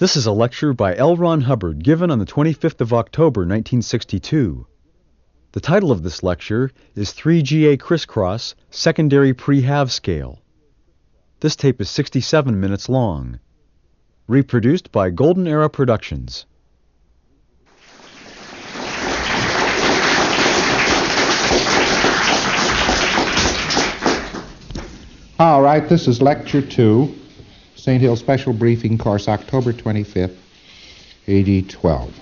This is a lecture by L. Ron Hubbard given on the 25th of October, 1962. The title of this lecture is 3GA Crisscross Secondary Pre-Half Scale. This tape is 67 minutes long. Reproduced by Golden Era Productions. All right, this is Lecture 2, St. Hill Special Briefing Course, October 25th, AD 12.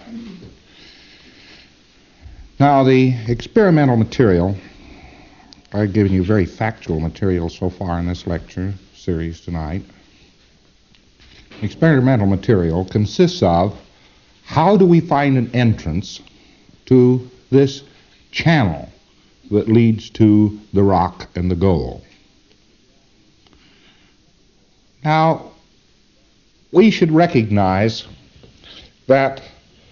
Now, the experimental material, I've given you very factual material so far in this lecture series tonight. Experimental material consists of how do we find an entrance to this channel that leads to the rock and the goal. Now, we should recognize that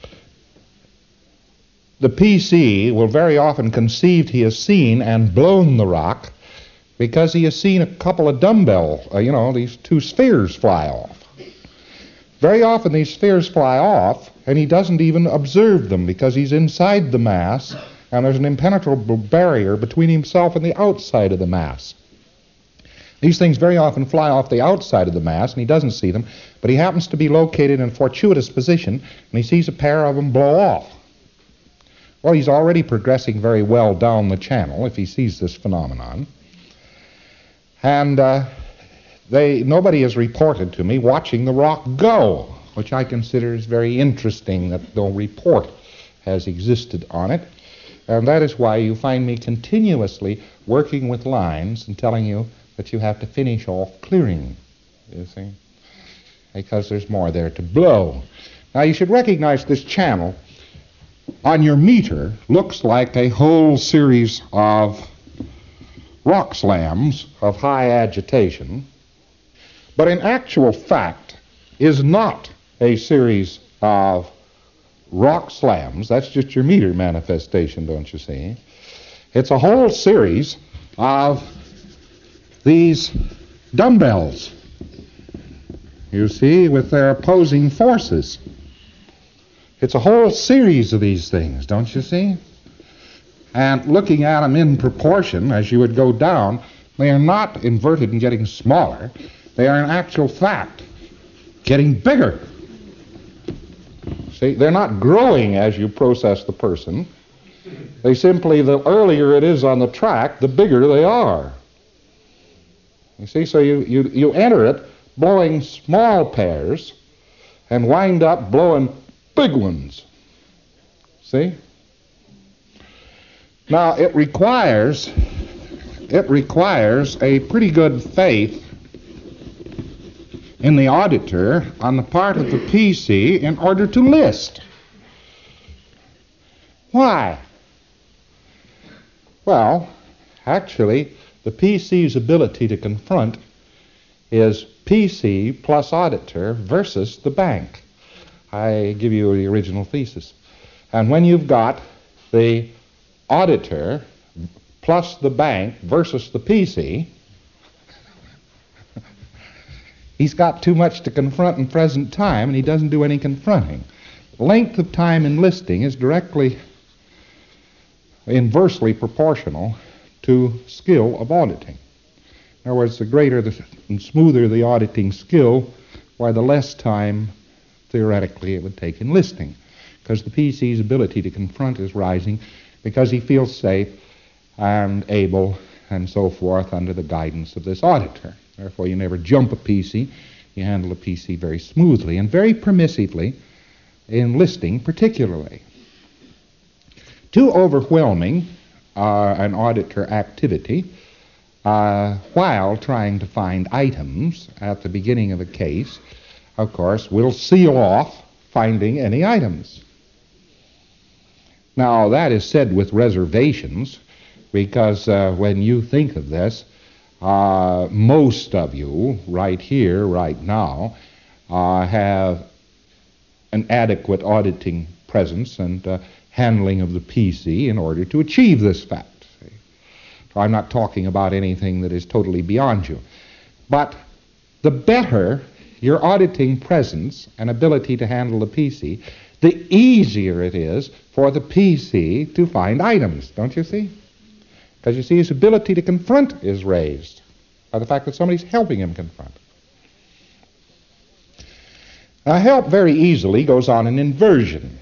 the PC will very often conceive he has seen and blown the rock because he has seen a couple of these two spheres fly off. Very often these spheres fly off and he doesn't even observe them because he's inside the mass and there's an impenetrable barrier between himself and the outside of the mass. These things very often fly off the outside of the mass, and he doesn't see them, but he happens to be located in a fortuitous position, and he sees a pair of them blow off. Well, he's already progressing very well down the channel if he sees this phenomenon. And nobody has reported to me watching the rock go, which I consider is very interesting that no report has existed on it. And that is why you find me continuously working with lines and telling you that you have to finish off clearing, you see, because there's more there to blow. Now, you should recognize this channel on your meter looks like a whole series of rock slams of high agitation, but in actual fact is not a series of rock slams. That's just your meter manifestation, don't you see? It's a whole series of these dumbbells, you see, with their opposing forces. It's a whole series of these things, don't you see? And looking at them in proportion as you would go down, they are not inverted and getting smaller. They are in actual fact getting bigger. See, they're not growing as you process the person. They simply, the earlier it is on the track, the bigger they are. You see, so you enter it blowing small pairs and wind up blowing big ones. See? Now, it requires a pretty good faith in the auditor on the part of the PC in order to list. Why? Well, actually, the PC's ability to confront is PC plus auditor versus the bank. I give you the original thesis. And when you've got the auditor plus the bank versus the PC, he's got too much to confront in present time and he doesn't do any confronting. Length of time in listing is directly inversely proportional to skill of auditing. In other words, the greater and smoother the auditing skill, why the less time theoretically it would take in listing, because the PC's ability to confront is rising because he feels safe and able and so forth under the guidance of this auditor. Therefore, you never jump a PC. You handle a PC very smoothly and very permissively in listing particularly. Too overwhelming an auditor activity while trying to find items at the beginning of a case, of course, will seal off finding any items. Now, that is said with reservations because when you think of this, most of you right here, right now, have an adequate auditing presence and handling of the PC in order to achieve this fact. So I'm not talking about anything that is totally beyond you. But the better your auditing presence and ability to handle the PC, the easier it is for the PC to find items, don't you see? Because you see, his ability to confront is raised by the fact that somebody's helping him confront. Now, help very easily goes on an inversion.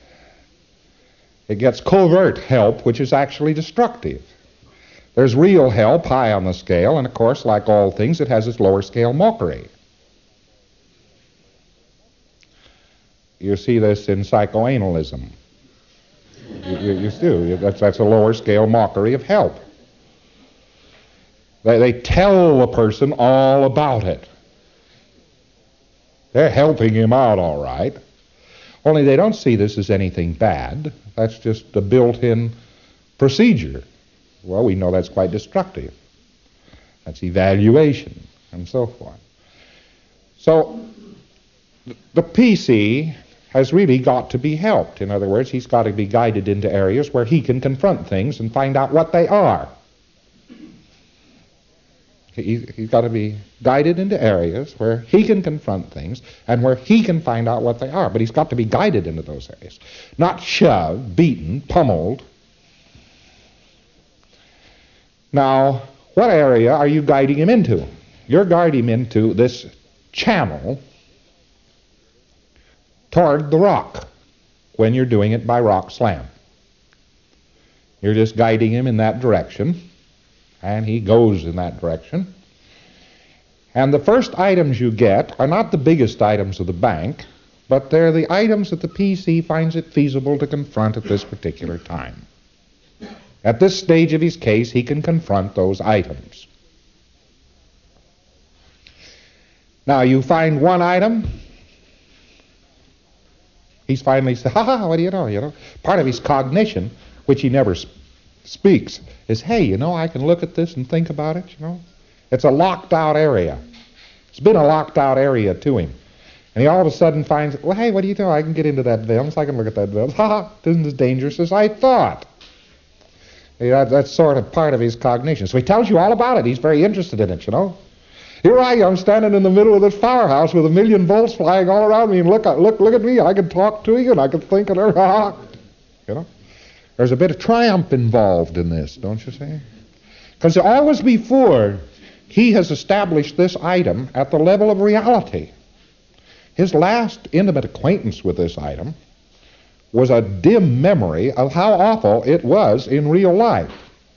It gets covert help, which is actually destructive. There's real help high on the scale, and of course, like all things, it has its lower scale mockery. You see this in psychoanalysis. You do. That's a lower scale mockery of help. They tell a person all about it. They're helping him out all right. Only they don't see this as anything bad. That's just a built-in procedure. Well, we know that's quite destructive. That's evaluation and so forth. So the PC has really got to be helped. In other words, he's got to be guided into areas where he can confront things and find out what they are. He's got to be guided into areas where he can confront things and where he can find out what they are. But he's got to be guided into those areas. Not shoved, beaten, pummeled. Now, what area are you guiding him into? You're guiding him into this channel toward the rock when you're doing it by rock slam. You're just guiding him in that direction, and he goes in that direction. And the first items you get are not the biggest items of the bank, but they're the items that the PC finds it feasible to confront at this particular time. At this stage of his case, he can confront those items. Now, you find one item, he's finally said, what do you know? Part of his cognition, which he never speaks, is, hey, I can look at this and think about it, It's a locked out area. It's been a locked out area to him. And he all of a sudden finds, well, hey, what do you know? I can get into that valve, so I can look at that valve. It isn't as dangerous as I thought. That's sort of part of his cognition. So he tells you all about it. He's very interested in it, Here I am standing in the middle of this powerhouse with 1,000,000 volts flying all around me, and look at me. I can talk to you, and I can think, and There's a bit of triumph involved in this, don't you see? Because always before, he has established this item at the level of reality. His last intimate acquaintance with this item was a dim memory of how awful it was in real life.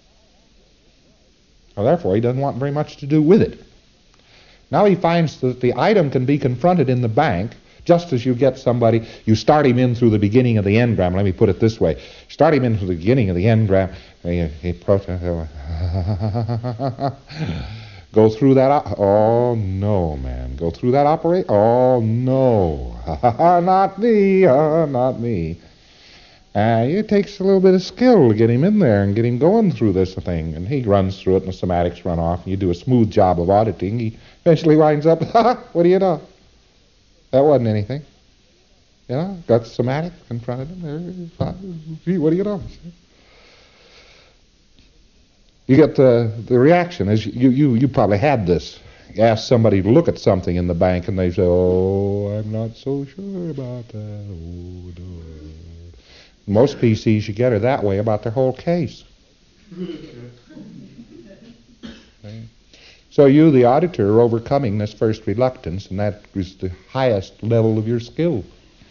Well, therefore, he doesn't want very much to do with it. Now he finds that the item can be confronted in the bank just as you get somebody, you start him in through the beginning of the engram. Let me put it this way. Start him in through the beginning of the engram. Go through that. Oh, no, man. Go through that operation. Oh, no. Not me. Not me. It takes a little bit of skill to get him in there and get him going through this thing. And he runs through it and the somatics run off. And you do a smooth job of auditing. He eventually winds up, what do you know? That wasn't anything. Got the somatic in front of him. What do you know? You get the reaction. As you probably had this. You ask somebody to look at something in the bank and they say, oh, I'm not so sure about that. Oh, no. Most PCs you get are that way about their whole case. Okay. So you, the auditor, are overcoming this first reluctance, and that is the highest level of your skill.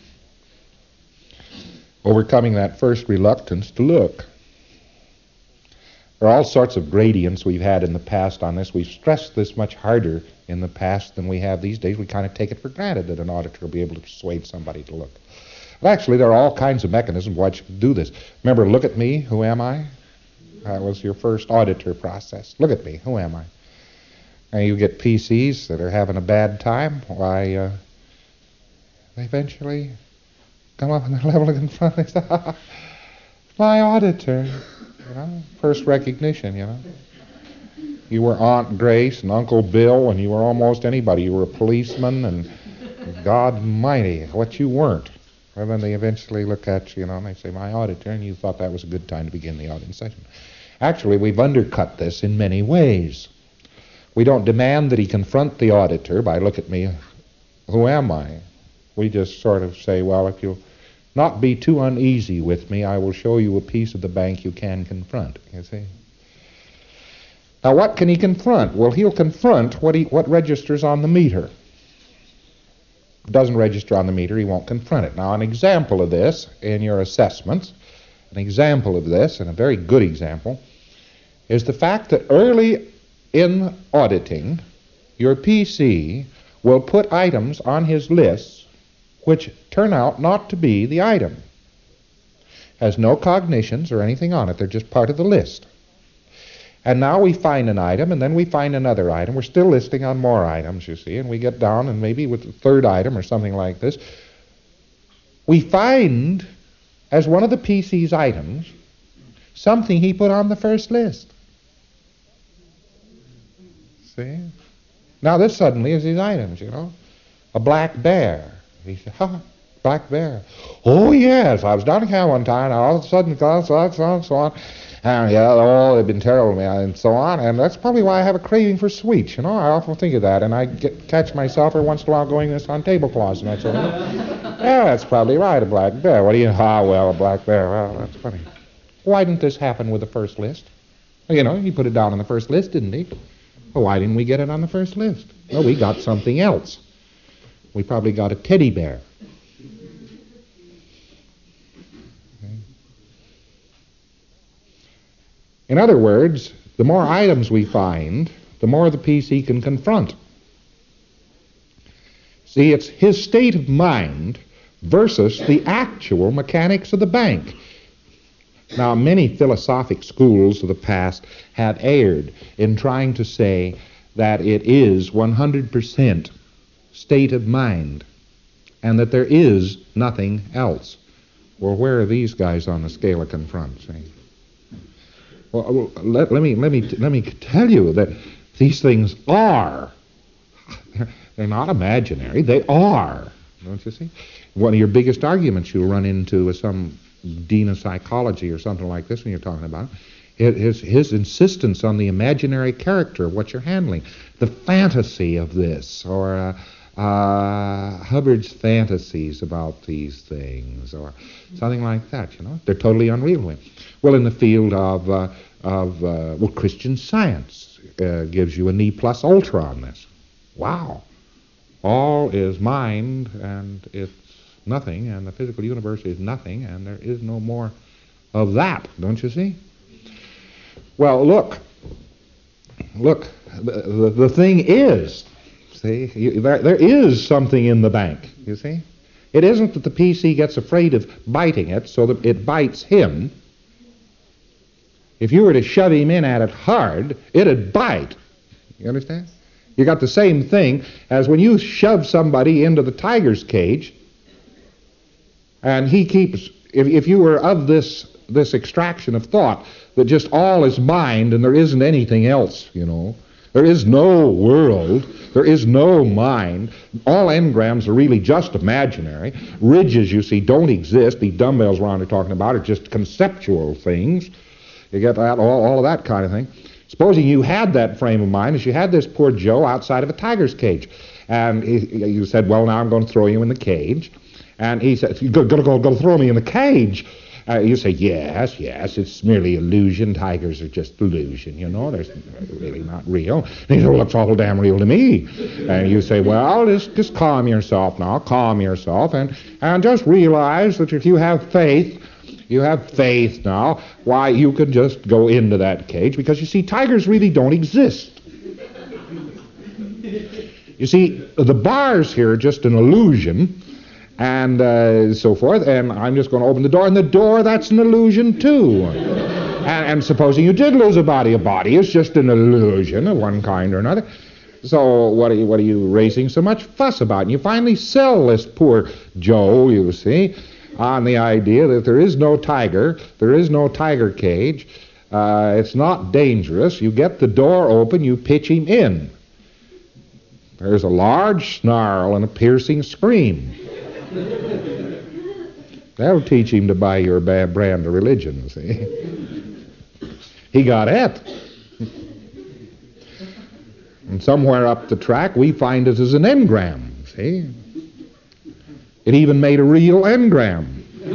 Overcoming that first reluctance to look. There are all sorts of gradients we've had in the past on this. We've stressed this much harder in the past than we have these days. We kind of take it for granted that an auditor will be able to persuade somebody to look. But actually, there are all kinds of mechanisms why you can do this. Remember, look at me, who am I? That was your first auditor process. Look at me, who am I? And you get PCs that are having a bad time. Why, they eventually come up on the level of confront. They say, my auditor. First recognition, You were Aunt Grace and Uncle Bill, and you were almost anybody. You were a policeman, and God Almighty, what you weren't. And then they eventually look at you, and they say, my auditor, and you thought that was a good time to begin the auditing session. Actually, we've undercut this in many ways. We don't demand that he confront the auditor by look at me, Who am I? We just sort of say, well, if you'll not be too uneasy with me, I will show you a piece of the bank you can confront, you see. Now, what can he confront? Well, he'll confront what registers on the meter. If it doesn't register on the meter, he won't confront it. Now, an example of this in your assessments, an example of this, and a very good example, is the fact that early in auditing, your PC will put items on his lists which turn out not to be the item. Has no cognitions or anything on it. They're just part of the list. And now we find an item, and then we find another item. We're still listing on more items, you see, and we get down, and maybe with the third item or something like this, we find, as one of the PC's items, something he put on the first list. See? Now this suddenly is his items, you know. A black bear. He said, black bear. Oh, yes, I was down in camp one time, and all of a sudden, so on. And yeah, oh, they've been terrible to me, and so on. And that's probably why I have a craving for sweets, you know. I often think of that, and I catch myself every once in a while going this on tablecloths and that sort of thing. Yeah, that's probably right, a black bear. What do you, well, a black bear. Well, that's funny. Why didn't this happen with the first list? You know, he put it down on the first list, didn't he? Well, why didn't we get it on the first list? Well, we got something else. We probably got a teddy bear. In other words, the more items we find, the more the PC can confront. See, it's his state of mind versus the actual mechanics of the bank. Now, many philosophic schools of the past have erred in trying to say that it is 100% state of mind and that there is nothing else. Well, where are these guys on the scale of confront? See? Well, let me tell you that these things are. They're not imaginary. They are. Don't you see? One of your biggest arguments you'll run into with some dean of psychology or something like this when you're talking about it, his insistence on the imaginary character of what you're handling, the fantasy of this, or Hubbard's fantasies about these things, or something like that. You know, they're totally unreal. Well, in the field of Christian Science gives you an E+ ultra on this. Wow. All is mind, and it's nothing, and the physical universe is nothing, and there is no more of that, don't you see? Well, look, the thing is, see, there is something in the bank, you see? It isn't that the PC gets afraid of biting it so that it bites him. If you were to shove him in at it hard, it'd bite. You understand? You got the same thing as when you shove somebody into the tiger's cage, and he keeps, if you were of this extraction of thought, that just all is mind and there isn't anything else, you know. There is no world. There is no mind. All engrams are really just imaginary. Ridges, you see, don't exist. The dumbbells Ron are talking about are just conceptual things. You get that, all of that kind of thing. Supposing you had that frame of mind as you had this poor Joe outside of a tiger's cage. And you said, well, now I'm going to throw you in the cage. And he said, you're going to throw me in the cage. You say, yes, it's merely illusion. Tigers are just illusion, you know. They're really not real. And he said, well, it's all damn real to me. And you say, well, just calm yourself now. Calm yourself. And just realize that if you have faith, now, why, you can just go into that cage. Because, you see, tigers really don't exist. You see, the bars here are just an illusion. And so forth, and I'm just going to open the door, and the door, that's an illusion too. and supposing you did lose a body is just an illusion of one kind or another. So what are you raising so much fuss about? And you finally sell this poor Joe, you see, on the idea that there is no tiger cage, it's not dangerous. You get the door open, you pitch him in. There's a large snarl and a piercing scream. That'll teach him to buy your bad brand of religion, see. He got it. And somewhere up the track, we find it as an engram, see. It even made a real engram.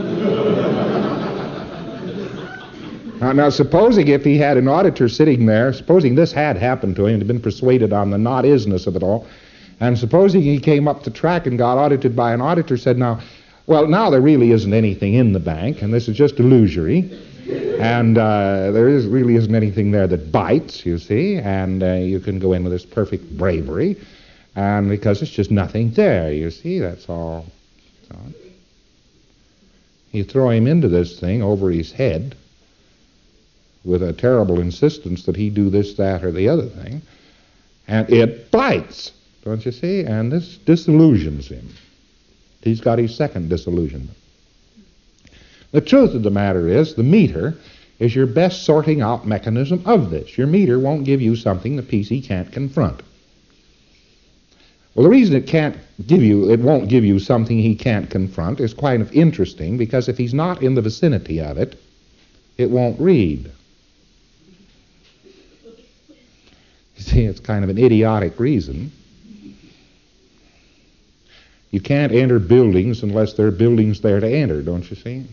Now, supposing if he had an auditor sitting there, supposing this had happened to him, had been persuaded on the not-isness of it all, and supposing he came up the track and got audited by an auditor, said, now there really isn't anything in the bank, and this is just illusory, and really isn't anything there that bites, you see, and you can go in with this perfect bravery, and because it's just nothing there, you see, that's all. You throw him into this thing over his head with a terrible insistence that he do this, that, or the other thing, and it bites, don't you see? And this disillusions him. He's got his second disillusionment. The truth of the matter is, the meter is your best sorting out mechanism of this. Your meter won't give you something the PC can't confront. Well, the reason it won't give you something he can't confront is kind of interesting, because if he's not in the vicinity of it, it won't read. You see, it's kind of an idiotic reason. You can't enter buildings unless there are buildings there to enter, don't you see?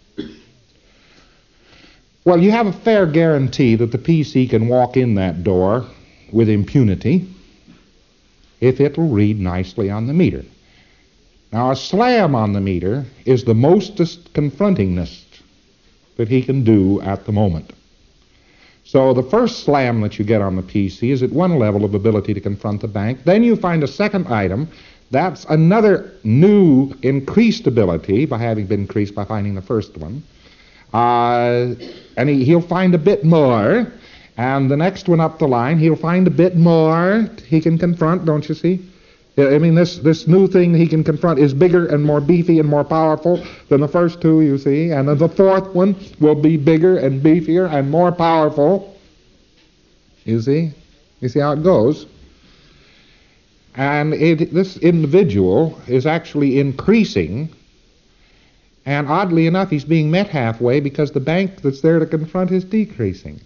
Well, you have a fair guarantee that the PC can walk in that door with impunity if it'll read nicely on the meter. Now, a slam on the meter is the mostest confrontingest that he can do at the moment. So the first slam that you get on the PC is at one level of ability to confront the bank. Then you find a second item. That's another new increased ability by having been increased by finding the first one. And he'll find a bit more. And the next one up the line, he'll find a bit more he can confront, don't you see? I mean, this new thing he can confront is bigger and more beefy and more powerful than the first two, you see. And then the fourth one will be bigger and beefier and more powerful. You see? You see how it goes? And this individual is actually increasing. And oddly enough, he's being met halfway because the bank that's there to confront is decreasing.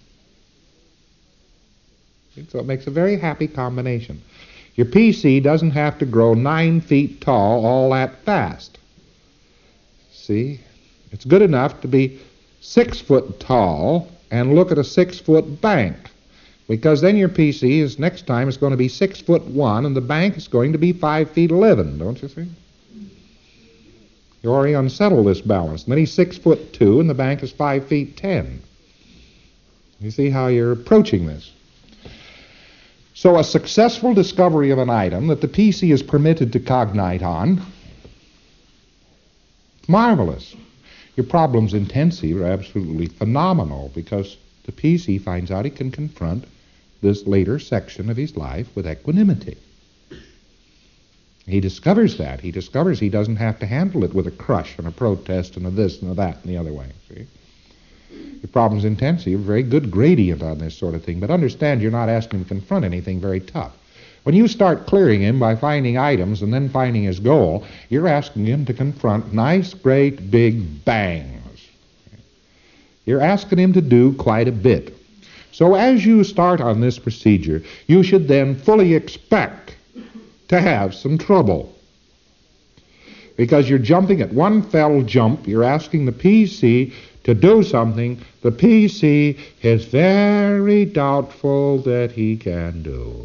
So it makes a very happy combination. Your PC doesn't have to grow 9 feet tall all that fast. See? It's good enough to be 6 foot tall and look at a 6 foot bank. Because then your PC next time is going to be 6'1" and the bank is going to be 5'11", don't you see? You already unsettle this balance. And then he's 6'2" and the bank is 5'10". You see how you're approaching this? So a successful discovery of an item that the PC is permitted to cognite on, marvelous. Your problems intensive are absolutely phenomenal because the PC finds out he can confront this later section of his life with equanimity. He discovers that. He discovers he doesn't have to handle it with a crush and a protest and a this and a that and the other way. See? Your problem's intensive, very good gradient on this sort of thing. But understand, you're not asking him to confront anything very tough. When you start clearing him by finding items and then finding his goal, you're asking him to confront nice, great, big bangs. You're asking him to do quite a bit. So as you start on this procedure, you should then fully expect to have some trouble. Because you're jumping at one fell jump, you're asking the PC to do something the PC is very doubtful that he can do.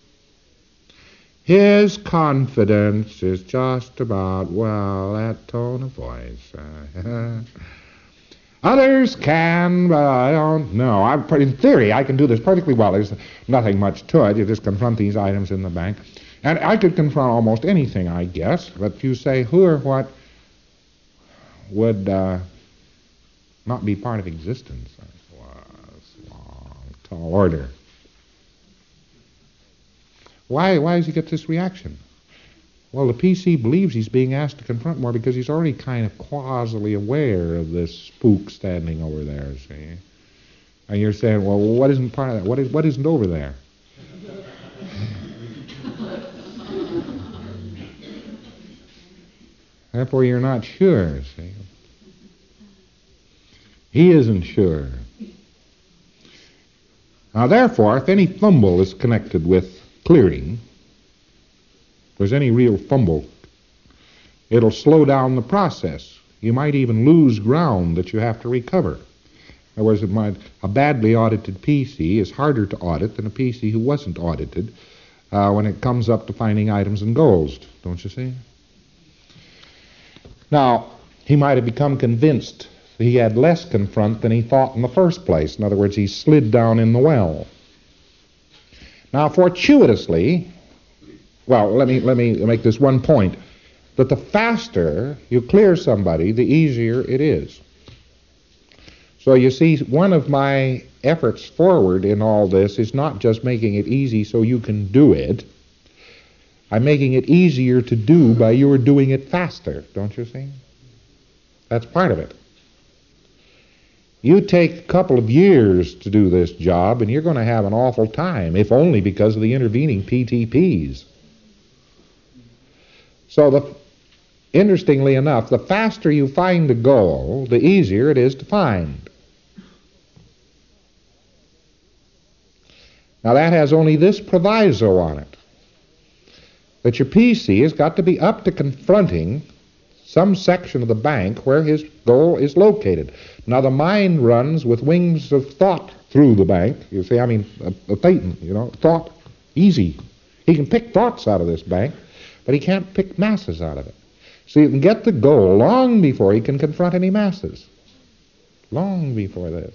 His confidence is just about, that tone of voice. Others can, but I don't know. In theory, I can do this perfectly well. There's nothing much to it. You just confront these items in the bank. And I could confront almost anything, I guess. But if you say who or what would not be part of existence, tall order. Why does he get this reaction? Well, the PC believes he's being asked to confront more because he's already kind of causally aware of this spook standing over there, see? And you're saying, well, what isn't part of that? What isn't over there? Therefore, you're not sure, see? He isn't sure. Now, therefore, if any fumble is connected with clearing, if there's any real fumble, It'll slow down the process. You might even lose ground that you have to recover. In other words, a badly audited PC is harder to audit than a PC who wasn't audited when it comes up to finding items and goals, don't you see? Now, he might have become convinced that he had less confront than he thought in the first place. In other words, he slid down in the well. Now, fortuitously, well, let me make this one point, that the faster you clear somebody, the easier it is. So you see, one of my efforts forward in all this is not just making it easy so you can do it. I'm making it easier to do by your doing it faster, don't you see? That's part of it. You take a couple of years to do this job, and you're going to have an awful time, if only because of the intervening PTPs. So interestingly enough, the faster you find a goal, the easier it is to find. Now that has only this proviso on it, that your PC has got to be up to confronting some section of the bank where his goal is located. Now the mind runs with wings of thought through the bank. You see, I mean, a Phaeton, thought, easy. He can pick thoughts out of this bank, but he can't pick masses out of it. So you can get the goal long before he can confront any masses. Long before this.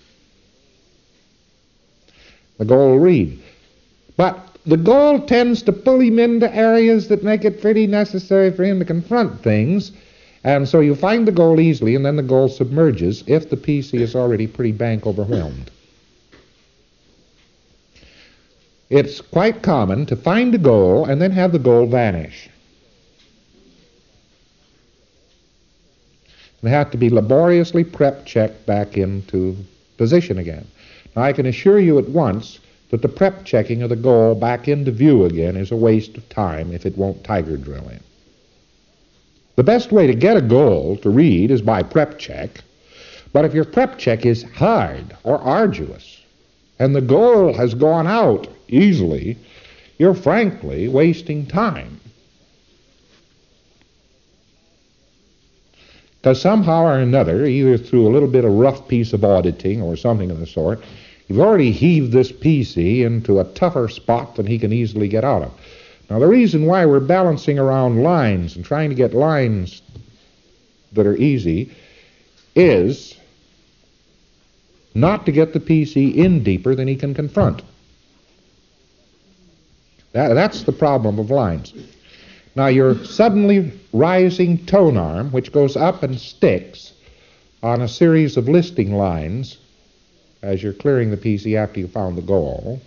The goal will read. But the goal tends to pull him into areas that make it pretty necessary for him to confront things, and so you find the goal easily, and then the goal submerges if the PC is already pretty bank overwhelmed. It's quite common to find a goal and then have the goal vanish. They have to be laboriously prep-checked back into position again. Now, I can assure you at once that the prep checking of the goal back into view again is a waste of time if it won't tiger drill in. The best way to get a goal to read is by prep check, but if your prep check is hard or arduous and the goal has gone out easily, you're frankly wasting time. Because somehow or another, either through a little bit of rough piece of auditing or something of the sort, you've already heaved this PC into a tougher spot than he can easily get out of. Now, the reason why we're balancing around lines and trying to get lines that are easy is not to get the PC in deeper than he can confront. That's the problem of lines. Now, your suddenly rising tone arm, which goes up and sticks on a series of listing lines as you're clearing the PC after you found the goal,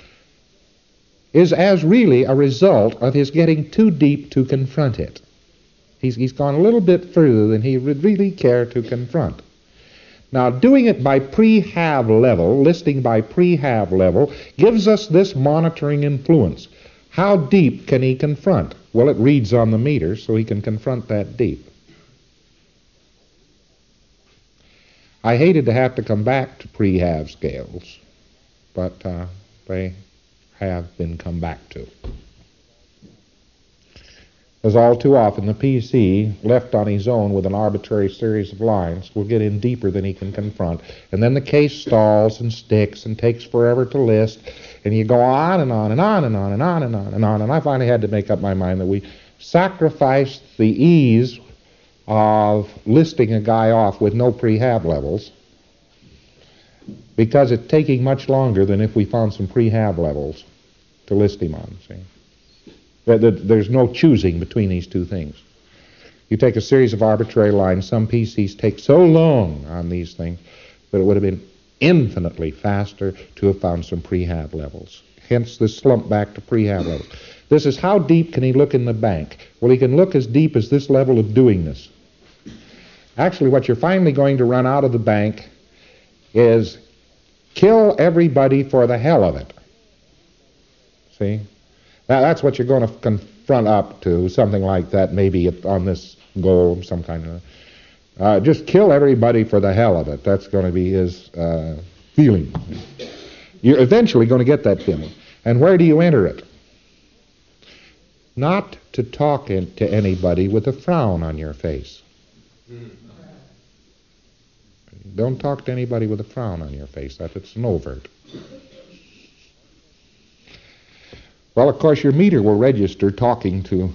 is as really a result of his getting too deep to confront it. He's gone a little bit further than he would really care to confront. Now, doing it by pre-have level, listing by pre-have level, gives us this monitoring influence. How deep can he confront? Well, it reads on the meter, so he can confront that deep. I hated to have to come back to pre-have scales, but they have been come back to. As all too often, the PC, left on his own with an arbitrary series of lines, will get in deeper than he can confront, and then the case stalls and sticks and takes forever to list, and you go on and on and on and on and on and on and on, and I finally had to make up my mind that we sacrificed the ease of listing a guy off with no pre-have levels because it's taking much longer than if we found some pre-have levels to list him on. See? There's no choosing between these two things. You take a series of arbitrary lines. Some PCs take so long on these things that it would have been infinitely faster to have found some pre-have levels. Hence this slump back to pre-have levels. This is how deep can he look in the bank? Well, he can look as deep as this level of doing this. Actually, what you're finally going to run out of the bank is kill everybody for the hell of it. See? Now, that's what you're going to confront up to, something like that, maybe on this goal, some kind of... just kill everybody for the hell of it. That's going to be his feeling. You're eventually going to get that feeling. And where do you enter it? not to talk to anybody with a frown on your face. Don't talk to anybody with a frown on your face. It's an overt. Well, of course, your meter will register talking to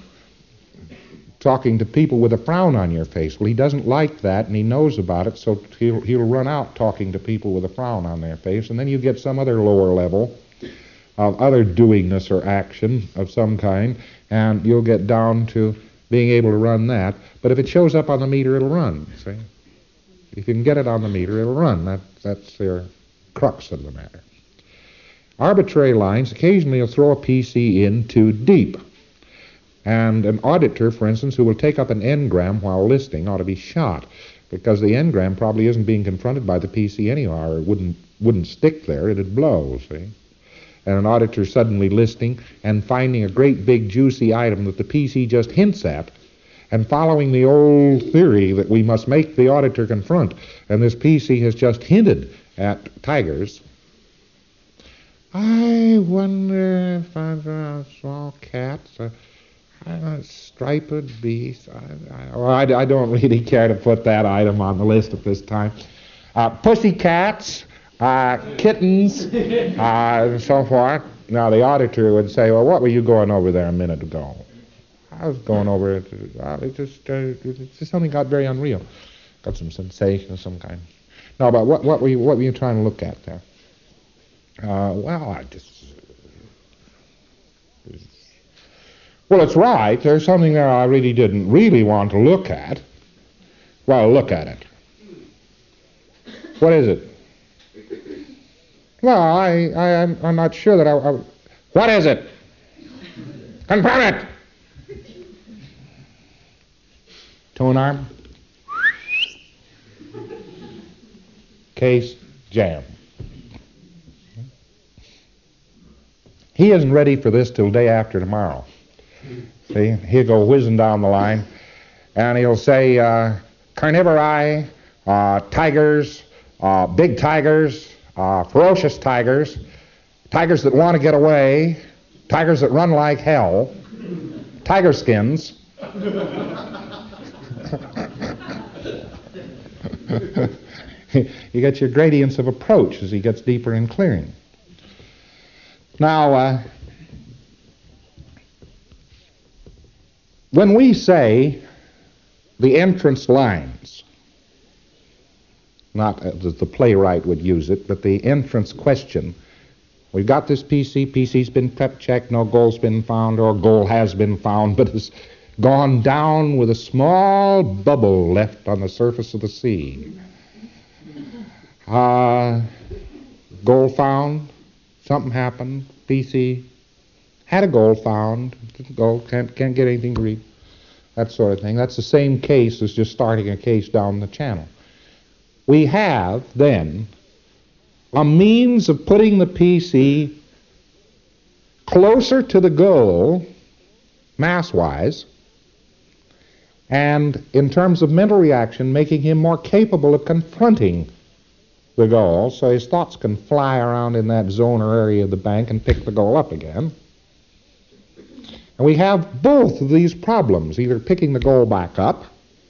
people with a frown on your face. Well, he doesn't like that, and he knows about it, so he'll run out talking to people with a frown on their face, and then you get some other lower level of other doingness or action of some kind, and you'll get down to being able to run that. But if it shows up on the meter, it'll run, see? If you can get it on the meter, it'll run. That's the crux of the matter. Arbitrary lines, occasionally you'll throw a PC in too deep. And an auditor, for instance, who will take up an engram while listening ought to be shot, because the engram probably isn't being confronted by the PC anyhow, or it wouldn't stick there, it'd blow, see? And an auditor suddenly listening and finding a great big juicy item that the PC just hints at, and following the old theory that we must make the auditor confront, and this PC has just hinted at tigers. I wonder if I've small cats, striped beasts. I don't really care to put that item on the list at this time. Pussycats, kittens, and so forth. Now the auditor would say, well, what were you going over there a minute ago? I was going over it. It just something got very unreal. Got some sensation of some kind. No, but what were you trying to look at there? Well, it's right. There's something there I really didn't really want to look at. Well, look at it. What is it? Well, I'm not sure that I... What is it? Confront it! Tone arm. Case jam. He isn't ready for this till day after tomorrow. See, he'll go whizzing down the line, and he'll say, carnivori, tigers, big tigers, ferocious tigers, tigers that want to get away, tigers that run like hell, tiger skins. You get your gradients of approach as he gets deeper in clearing. Now, when we say the entrance lines, not as the playwright would use it, but the entrance question, we've got this PC's been prep checked, no goal's been found, or goal has been found, but has gone down with a small bubble left on the surface of the sea. Goal found, something happened, PC had a goal found, goal can't get anything to read, that sort of thing. That's the same case as just starting a case down the channel. We have then a means of putting the PC closer to the goal, mass-wise, and in terms of mental reaction, making him more capable of confronting the goal, so his thoughts can fly around in that zone or area of the bank and pick the goal up again. And we have both of these problems, either picking the goal back up,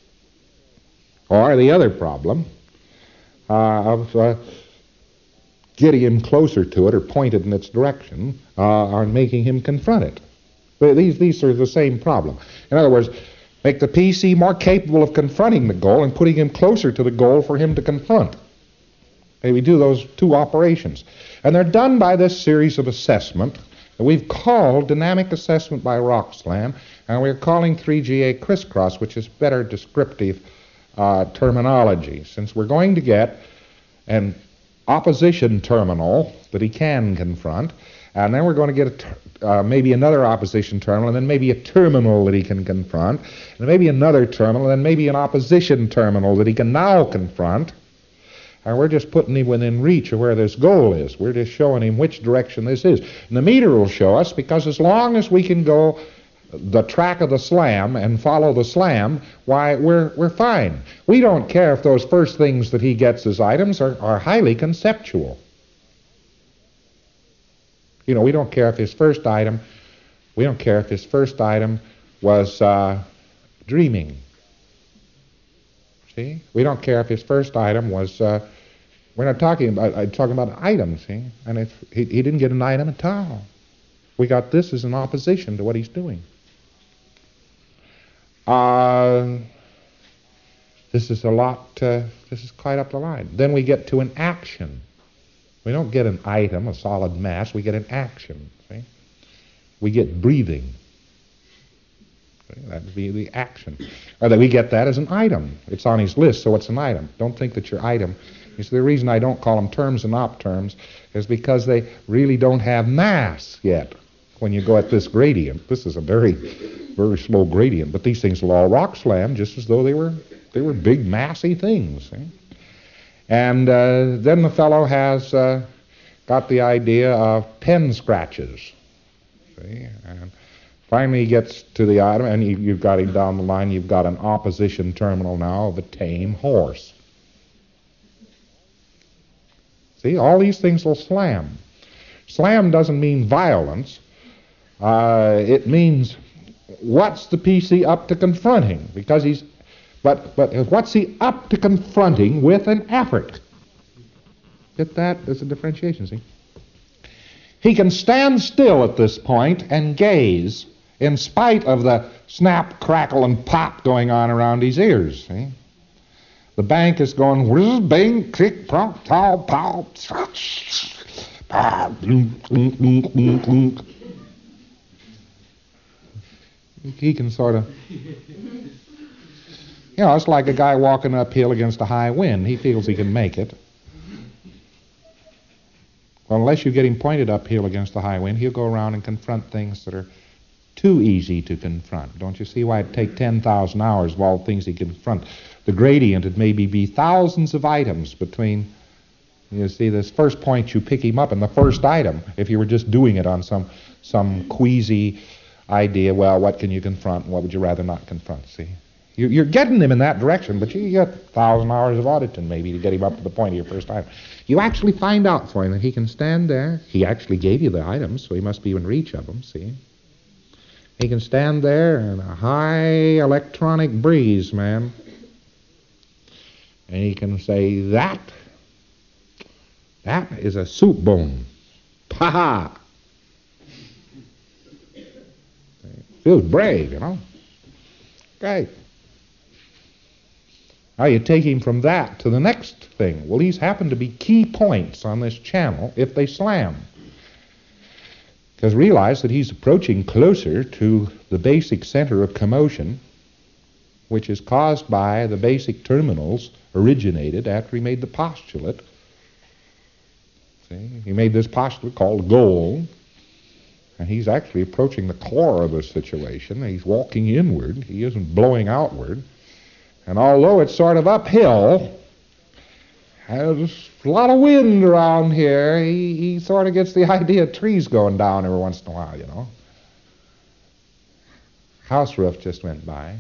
or the other problem of getting him closer to it or pointed in its direction, or making him confront it. These are the same problem. In other words, make the PC more capable of confronting the goal and putting him closer to the goal for him to confront. Okay, we do those two operations. And they're done by this series of assessment that we've called dynamic assessment by Roxlam, and we're calling 3GA crisscross, which is better descriptive terminology, since we're going to get an opposition terminal that he can confront, and then we're going to get maybe another opposition terminal, and then maybe a terminal that he can confront, and maybe another terminal, and then maybe an opposition terminal that he can now confront. And we're just putting him within reach of where this goal is. We're just showing him which direction this is. And the meter will show us, because as long as we can go the track of the slam and follow the slam, why, we're fine. We don't care if those first things that he gets as items are highly conceptual. You know, we don't care if his first item We don't care if his first item was dreaming. See? We don't care if his first item was, we're not talking about items, see? And if he didn't get an item at all. We got this as an opposition to what he's doing. This is this is quite up the line. Then we get to an action. We don't get an item, a solid mass, we get an action, see? We get breathing. That would be the action. Or that we get that as an item. It's on his list, so it's an item. Don't think that your item. You see, the reason I don't call them terms and op terms is because they really don't have mass yet. When you go at this gradient, this is a very, very slow gradient, but these things will all rock slam just as though they were big, massy things. See? And then the fellow has got the idea of pen scratches. See? And finally he gets to the item, and you've got him down the line. You've got an opposition terminal now of a tame horse. See, all these things will slam. Slam doesn't mean violence. It means what's the PC up to confronting? Because but what's he up to confronting with an effort? Get that as a differentiation, see? He can stand still at this point and gaze in spite of the snap, crackle, and pop going on around his ears, see? The bank is going whiz, bang, click, plonk, pow, pow, he can sort of, it's like a guy walking uphill against a high wind. He feels he can make it. Well, unless you get him pointed uphill against the high wind, he'll go around and confront things that are too easy to confront. Don't you see why it'd take 10,000 hours of all the things he confront? The gradient would maybe be thousands of items between, you see, this first point you pick him up and the first item, if you were just doing it on some queasy idea, well, what can you confront and what would you rather not confront, see? You're getting him in that direction, but you get 1,000 hours of auditing maybe to get him up to the point of your first item. You actually find out for him that he can stand there. He actually gave you the items, so he must be in reach of them, see? He can stand there in a high electronic breeze, man. And he can say, that is a soup bone. Ha-ha! Feels brave, you know. Okay. Now you take him from that to the next thing. Well, these happen to be key points on this channel if they slam. Because realize that he's approaching closer to the basic center of commotion, which is caused by the basic terminals originated after he made the postulate. See? He made this postulate called goal. And he's actually approaching the core of the situation. He's walking inward. He isn't blowing outward. And although it's sort of uphill, there's a lot of wind around here, he sort of gets the idea of trees going down every once in a while, you know. House roof just went by.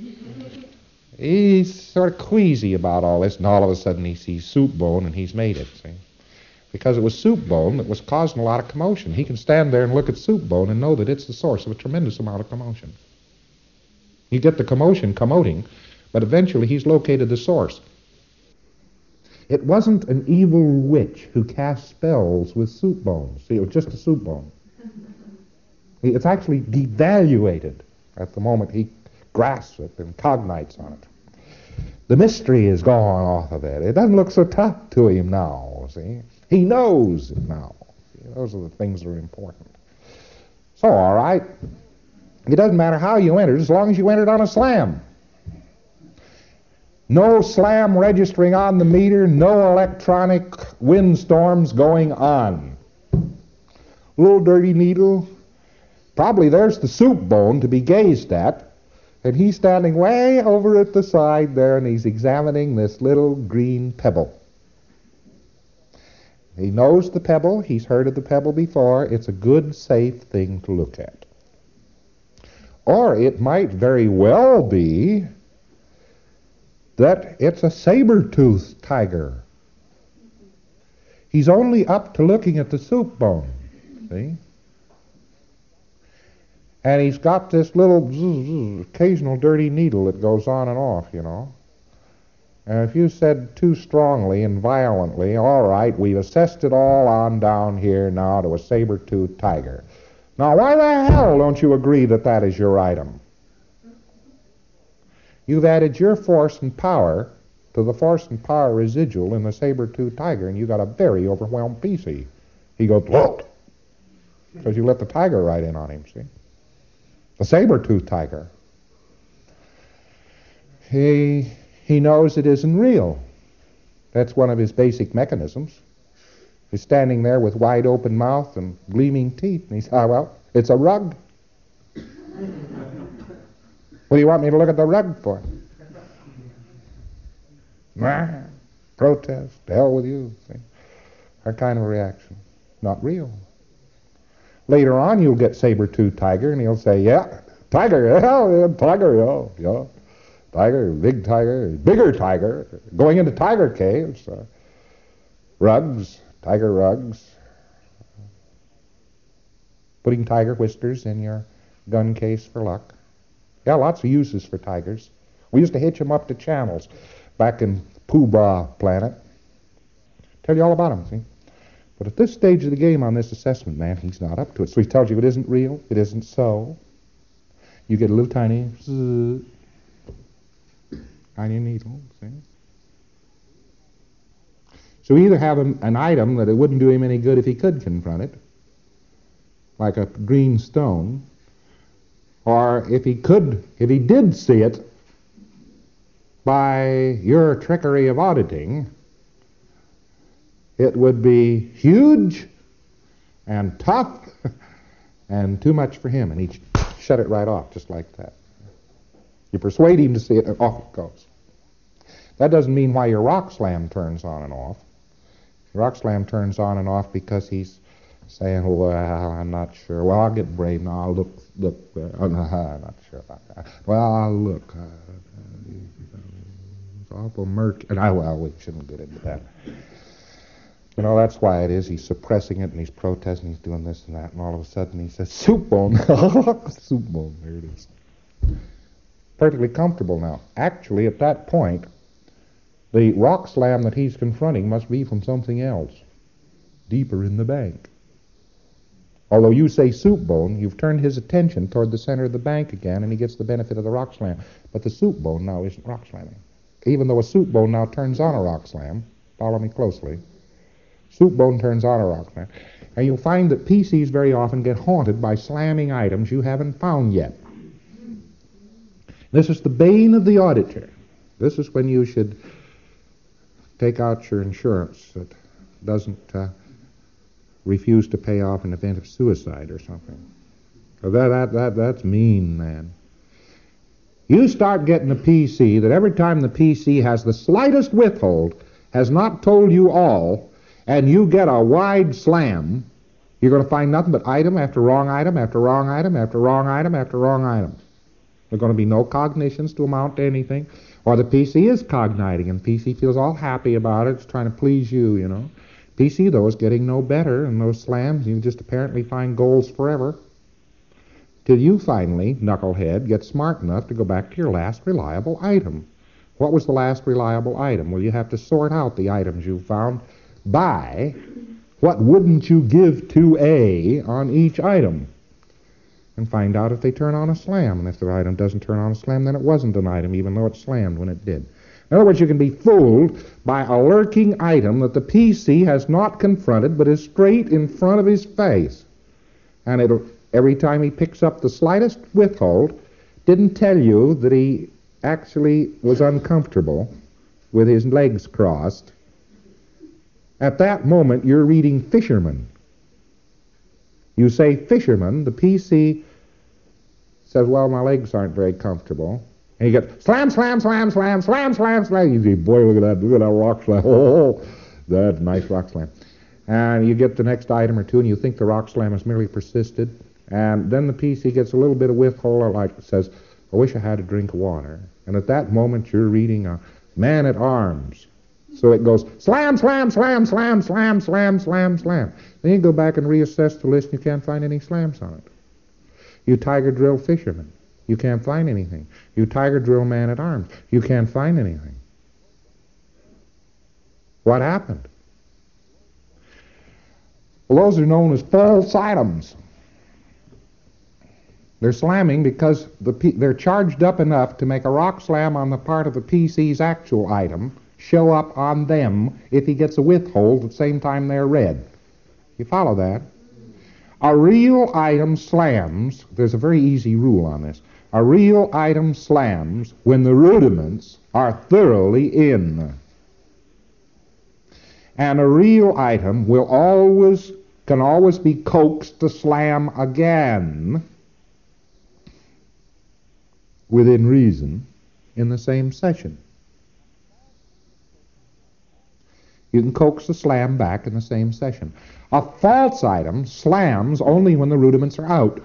He's sort of queasy about all this, and all of a sudden he sees soup bone, and he's made it, see. Because it was soup bone that was causing a lot of commotion. He can stand there and look at soup bone and know that it's the source of a tremendous amount of commotion. You get the commotion commoting, but eventually he's located the source. It wasn't an evil witch who cast spells with soup bones. See, it was just a soup bone. It's actually devaluated at the moment he grasps it and cognites on it. The mystery is gone off of it. It doesn't look so tough to him now, see. He knows it now. Those are the things that are important. So, all right, it doesn't matter how you entered as long as you entered on a slam. No slam registering on the meter, no electronic windstorms going on. Little dirty needle, probably there's the soup bone to be gazed at, and he's standing way over at the side there, and he's examining this little green pebble. He knows the pebble. He's heard of the pebble before. It's a good, safe thing to look at. Or it might very well be that it's a saber-toothed tiger. He's only up to looking at the soup bone, see? And he's got this little occasional dirty needle that goes on and off, you know. And if you said too strongly and violently, all right, we've assessed it all on down here now to a saber-toothed tiger. Now, why the hell don't you agree that that is your item? You've added your force and power to the force and power residual in the saber-toothed tiger, and you got a very overwhelmed PC. He goes, whoa, because you let the tiger right in on him, see? The saber-toothed tiger. He knows it isn't real. That's one of his basic mechanisms. He's standing there with wide open mouth and gleaming teeth, and he says, well, it's a rug. What do you want me to look at the rug for? Protest, to hell with you. See? That kind of a reaction. Not real. Later on, you'll get saber-toothed tiger, and he'll say, yeah, tiger, yeah, tiger, yeah. Tiger, big tiger, bigger tiger, going into tiger caves, rugs, tiger rugs, putting tiger whiskers in your gun case for luck. Yeah, lots of uses for tigers. We used to hitch them up to channels back in Pooh-Bah Planet. Tell you all about them, see? But at this stage of the game on this assessment, man, he's not up to it. So he tells you it isn't real, it isn't so. You get a little tiny needle, see? So we either have an item that it wouldn't do him any good if he could confront it, like a green stone, or if he did see it by your trickery of auditing, it would be huge and tough and too much for him, and he'd shut it right off just like that. You persuade him to see it, and off it goes. That doesn't mean why your rock slam turns on and off. Your rock slam turns on and off because he's saying, well, I'm not sure. Well, I'll get brave now. I'll look. I'm not sure about that. Well, I'll look. It's awful murky. And we shouldn't get into that. You know, that's why it is. He's suppressing it, and he's protesting, he's doing this and that, and all of a sudden he says, soup bone. Soup bone. There it is. Perfectly comfortable now. Actually, at that point, the rock slam that he's confronting must be from something else, deeper in the bank. Although you say soup bone, you've turned his attention toward the center of the bank again, and he gets the benefit of the rock slam. But the soup bone now isn't rock slamming. Even though a soup bone now turns on a rock slam, follow me closely, soup bone turns on a rock slam, and you'll find that PCs very often get haunted by slamming items you haven't found yet. This is the bane of the auditor. This is when you should take out your insurance that doesn't refuse to pay off in event of suicide or something. That's mean, man. You start getting a PC that every time the PC has the slightest withhold, has not told you all, and you get a wide slam, you're going to find nothing but item after wrong item after wrong item after wrong item after wrong item. There are going to be no cognitions to amount to anything. Or the PC is cogniting, and PC feels all happy about it. It's trying to please you, you know. PC, though, is getting no better, and those slams, you just apparently find goals forever. Till you finally, knucklehead, get smart enough to go back to your last reliable item. What was the last reliable item? Well, you have to sort out the items you found by what wouldn't you give to A on each item, and find out if they turn on a slam. And if the item doesn't turn on a slam, then it wasn't an item, even though it slammed when it did. In other words, you can be fooled by a lurking item that the PC has not confronted, but is straight in front of his face. And every time he picks up the slightest withhold, didn't tell you that he actually was uncomfortable with his legs crossed. At that moment, you're reading Fisherman. You say Fisherman, the PC says, well, my legs aren't very comfortable. And you get slam, slam, slam, slam, slam, slam, slam. You say, boy, look at that rock slam. Oh, that nice rock slam. And you get the next item or two, and you think the rock slam has merely persisted. And then the PC gets a little bit of withhold, like it says, I wish I had a drink of water. And at that moment, you're reading a Man at Arms. So it goes slam, slam, slam, slam, slam, slam, slam, slam. Then you go back and reassess the list, and you can't find any slams on it. You tiger drill fishermen. You can't find anything. You tiger drill man-at-arms. You can't find anything. What happened? Well, those are known as false items. They're slamming because they're charged up enough to make a rock slam on the part of the PC's actual item show up on them if he gets a withhold at the same time they're read. You follow that? A real item slams, there's a very easy rule on this, a real item slams when the rudiments are thoroughly in. And a real item can always be coaxed to slam again within reason in the same session. You can coax the slam back in the same session. A false item slams only when the rudiments are out.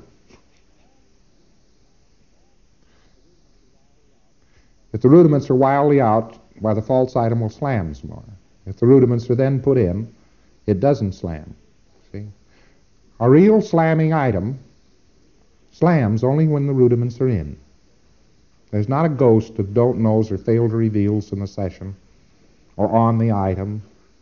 If the rudiments are wildly out, why the false item will slam some more. If the rudiments are then put in, it doesn't slam. See? A real slamming item slams only when the rudiments are in. There's not a ghost of don't knows or failed reveals in the session or on the item.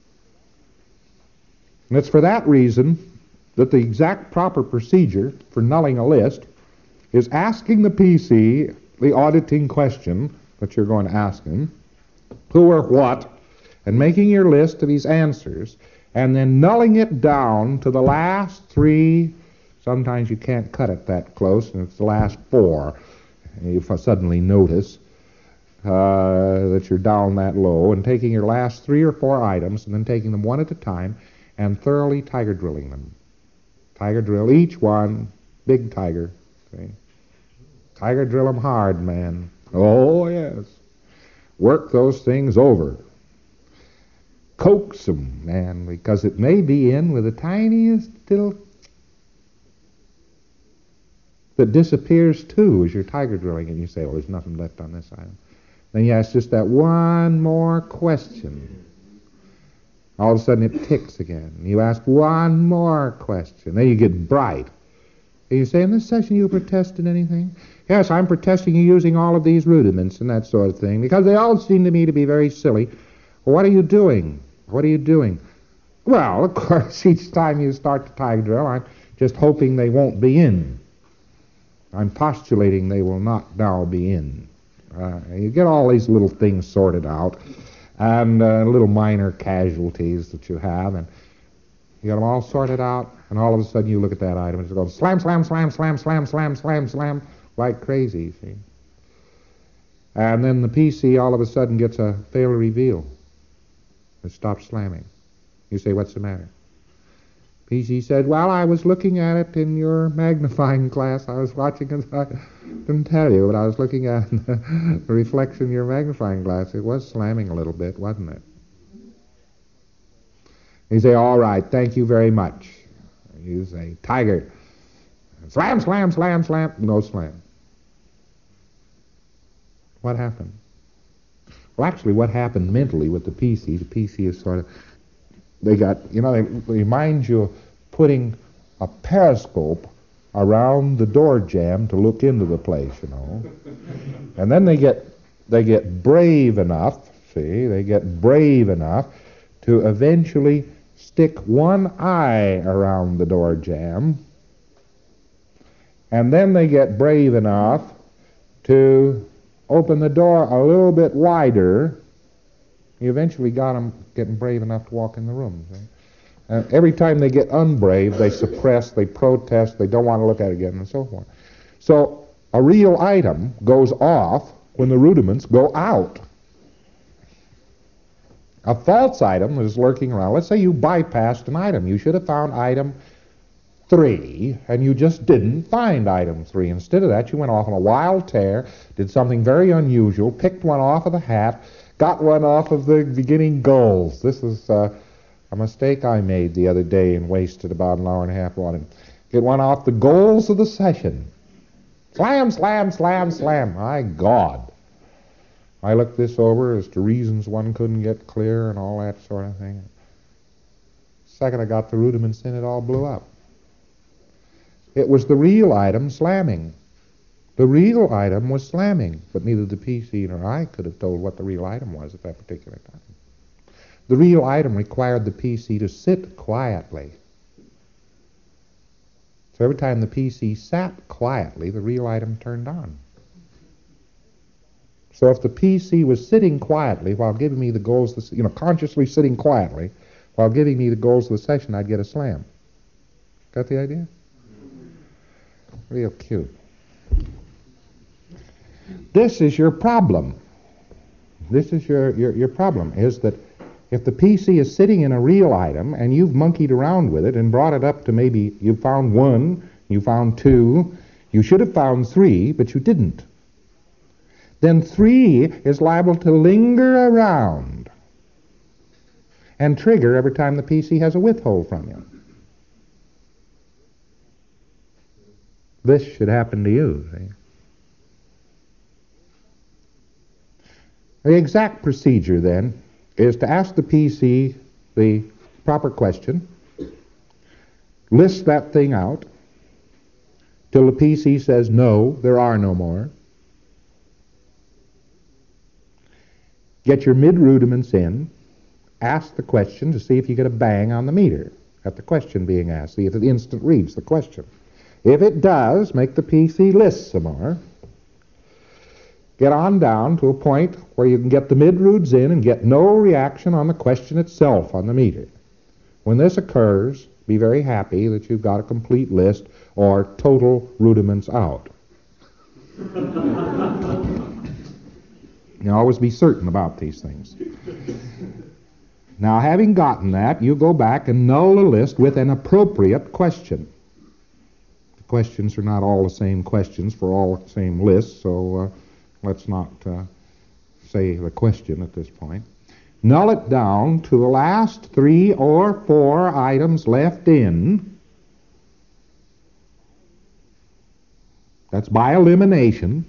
And it's for that reason that the exact proper procedure for nulling a list is asking the PC the auditing question that you're going to ask him, who or what, and making your list of his answers, and then nulling it down to the last three. Sometimes you can't cut it that close, and it's the last four. You suddenly notice that you're down that low, and taking your last 3 or 4 items, and then taking them one at a time, and thoroughly tiger drilling them. Tiger drill each one, big tiger. See? Tiger drill them hard, man. Oh, yes. Work those things over. Coax them, man, because it may be in with the tiniest little that disappears too as you're tiger drilling, and you say, well, there's nothing left on this item. Then you ask just that one more question. All of a sudden it ticks again. You ask one more question. Then you get bright. And you say, in this session you protested anything? Yes, I'm protesting you using all of these rudiments and that sort of thing, because they all seem to me to be very silly. Well, what are you doing? What are you doing? Well, of course, each time you start the tiger drill, I'm just hoping they won't be in. I'm postulating they will not now be in. You get all these little things sorted out, and little minor casualties that you have, and you get them all sorted out, and all of a sudden you look at that item and it goes slam, slam, slam, slam, slam, slam, slam, slam, like crazy, see? And then the PC all of a sudden gets a fail to reveal. It stops slamming. You say, what's the matter? PC said, well, I was looking at it in your magnifying glass. I was watching it. I didn't tell you, but I was looking at the reflection in your magnifying glass. It was slamming a little bit, wasn't it? You say, all right, thank you very much. You say, tiger. Slam, slam, slam, slam. No slam. What happened? Well, actually, what happened mentally with the PC is sort of, they remind you of putting a periscope around the door jamb to look into the place, you know. And then they get brave enough, to eventually stick one eye around the door jamb. And then they get brave enough to open the door a little bit wider. You eventually got them getting brave enough to walk in the room. Every time they get unbrave, they suppress, they protest, they don't want to look at it again, and so forth. So a real item goes off when the rudiments go out. A false item is lurking around. Let's say you bypassed an item. You should have found item 3, and you just didn't find item 3. Instead of that, you went off on a wild tear, did something very unusual, picked one off of the hat, got one off of the beginning goals. This is a mistake I made the other day and wasted about an hour and a half on it. Get one off the goals of the session. Slam, slam, slam, slam. My God. I looked this over as to reasons one couldn't get clear and all that sort of thing. The second I got the rudiments in, it all blew up. It was the real item slamming. The real item was slamming, but neither the PC nor I could have told what the real item was at that particular time. The real item required the PC to sit quietly. So every time the PC sat quietly, the real item turned on. So if the PC was sitting quietly while giving me the goals, consciously sitting quietly while giving me the goals of the session, I'd get a slam. Got the idea? Real cute. This is your problem. This is your problem, is that if the PC is sitting in a real item and you've monkeyed around with it and brought it up to maybe you found 1, you found 2, you should have found 3, but you didn't. Then 3 is liable to linger around and trigger every time the PC has a withhold from you. This should happen to you, see? The exact procedure, then, is to ask the PC the proper question, list that thing out till the PC says, no, there are no more. Get your mid-rudiments in, ask the question to see if you get a bang on the meter at the question being asked, see if it instant reads the question. If it does, make the PC list some more. Get on down to a point where you can get the mid-rudes in and get no reaction on the question itself on the meter. When this occurs, be very happy that you've got a complete list or total rudiments out. You always be certain about these things. Now, having gotten that, you go back and null the list with an appropriate question. The questions are not all the same questions for all the same lists, so let's not say the question at this point. Null it down to the last 3 or 4 items left in. That's by elimination.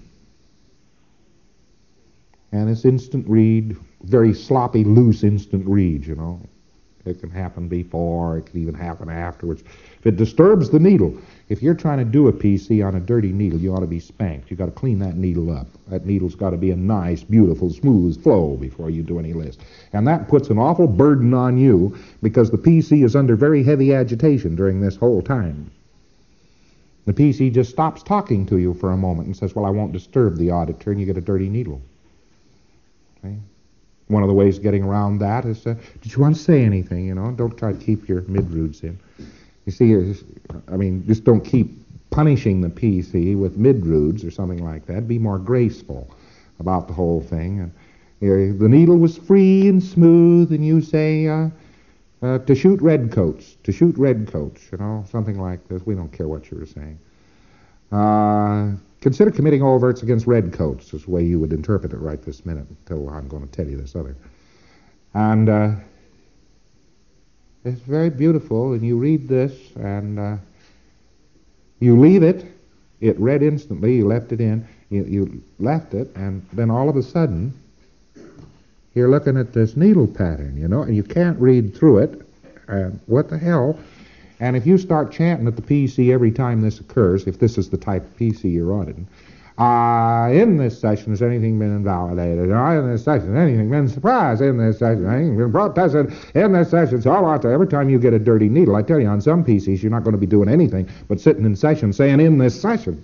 And it's instant read, very sloppy, loose instant read, you know. It can happen before, it can even happen afterwards. If it disturbs the needle, if you're trying to do a PC on a dirty needle, you ought to be spanked. You've got to clean that needle up. That needle's got to be a nice, beautiful, smooth flow before you do any list. And that puts an awful burden on you because the PC is under very heavy agitation during this whole time. The PC just stops talking to you for a moment and says, well, I won't disturb the auditor, and you get a dirty needle. Okay? One of the ways of getting around that is, did you want to say anything, you know? Don't try to keep your mid-roots in. You see, just don't keep punishing the PC with mid-roots or something like that. Be more graceful about the whole thing. And the needle was free and smooth, and you say, to shoot redcoats, you know, something like this. We don't care what you were saying. Consider committing overt against redcoats is the way you would interpret it right this minute until I'm going to tell you this other. And it's very beautiful, and you read this, and you leave it. It read instantly. You left it in. You left it, and then all of a sudden, you're looking at this needle pattern, you know, and you can't read through it. And what the hell? And if you start chanting at the PC every time this occurs, if this is the type of PC you're auditing, in this session has anything been invalidated? In this session has anything been surprised? In this session has anything been protested? In this session, so on. Every time you get a dirty needle, I tell you, on some PCs you're not going to be doing anything but sitting in session saying, in this session.